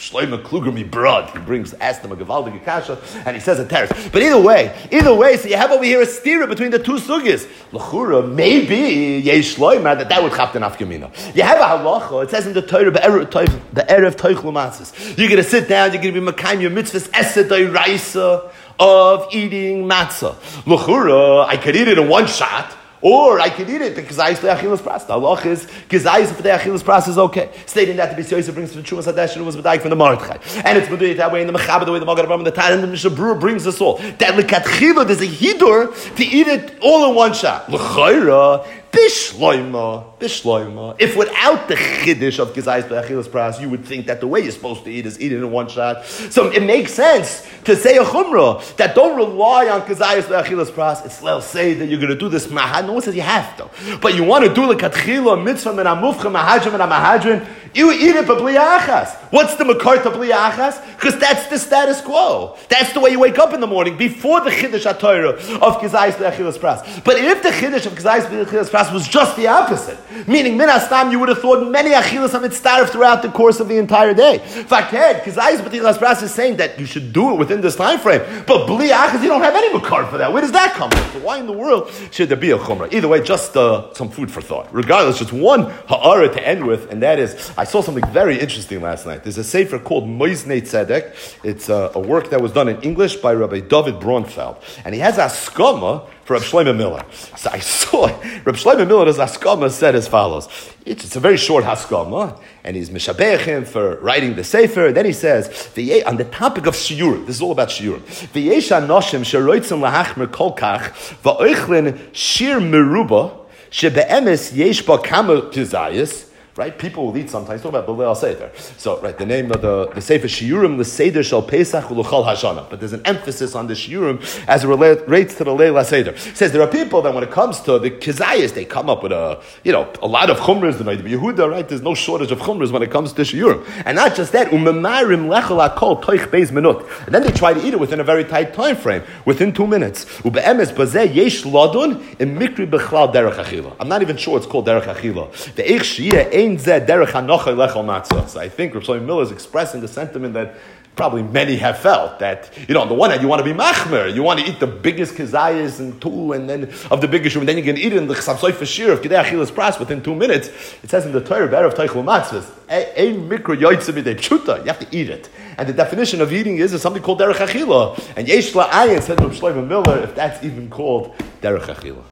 Shlomo Kluger mi brod. He asked them a Gevaldige Kasha, and he says a teres. But either way, so you have over here a stira between the two sugis. L'chura, maybe yesh shloimer that would chap the nafkamina. You have a halacha. It says in the Torah, the erev toichlu matzos. You're going to sit down. You're going to be makayim your mitzvahs esedai raisa of eating matzah. L'chura, I could eat it in one shot. Or I could eat it because I used to achilas pras. The halach is gezayis for the achilas pras is okay. Stating that the Beis Yosef brings from Trumas Hadesh and was medayik from the Mordechai, and it's medayik that way in the Mechaber, the way the Magen Avraham and the Tana and the Mishnah Berurah brings us all. That lekatchila there's a hidur to eat it all in one shot. L'chayra bishloima. If without the chiddush of gezayis be'achilas pras, you would think that the way you're supposed to eat is eat it in one shot. So it makes sense to say a chumrah that don't rely on gezayis be'achilas pras. It's let's say that you're going to do this mahad. No one says you have to, but you want to do lekatchila mitzvah min amufcha mahadrim and amahadrin. You eat it b'bli achas. What's the makar to bli achas? Because that's the status quo. That's the way you wake up in the morning before the chiddush HaTorah of gezayis be'achilas pras. But if the chiddush of gezayis be'achilas pras was just the opposite, meaning min hastam, you would have thought many achilas mitzvah throughout the course of the entire day. Faked, gezayis be'achilas pras is saying that you should do it within this time frame. But bli achas, you don't have any makar for that. Where does that come from? So why in the world should there be a chumrah? Either way, just some food for thought. Regardless, just one ha'ara to end with, and that is, I saw something very interesting last night. There's a sefer called Moiznei Tzedek. It's a work that was done in English by Rabbi David Braunfeld. And he has a skama for Reb Shlomo Miller. So I saw Reb Shlomo Miller's haskama said as follows. It's a very short haskama, and he's mishabeach him for writing the sefer. And then he says, on the topic of shiurim, this is all about shiurim. V'yesh anoshim sheroitzim lahachmer kolkach va'oichlin shir meruba shebe'emes yesh ba kama tizayis. Right? People will eat sometimes. Talk about B'leil Seder. So, right, the name of the Sefer Shiurim, the Seder Shal Pesach U'Luchal Hashana. But there's an emphasis on the Shiurim as it relates to the Leil Seder. It says there are people that when it comes to the Kizayas, they come up with a lot of chumras. The Yehuda, right? There's no shortage of chumras when it comes to Shiurim. And not just that, Umemarim Lechel Akol Toich Beis Minut. And then they try to eat it within a very tight time frame, within 2 minutes. Ube'emes Bazeh Yesh Lodun in Mikri Bechlal Derech Achila. I'm not even sure it's called Derech Achila. The Eich Shiyah so I think Reb Shlomo Miller is expressing the sentiment that probably many have felt, that, on the one hand, you want to be machmer, you want to eat the biggest kizayas and two, and then of the biggest room, and then you can eat it in the chasam soif shir of kidei achilas pras within 2 minutes. It says in the Torah, be'erev toichlu matzvos, ein mikra yoytze midei pshuta, you have to eat it. And the definition of eating is something called derech achila. And yesh la'ayin, said Reb Shlomo Miller, if that's even called derech achila.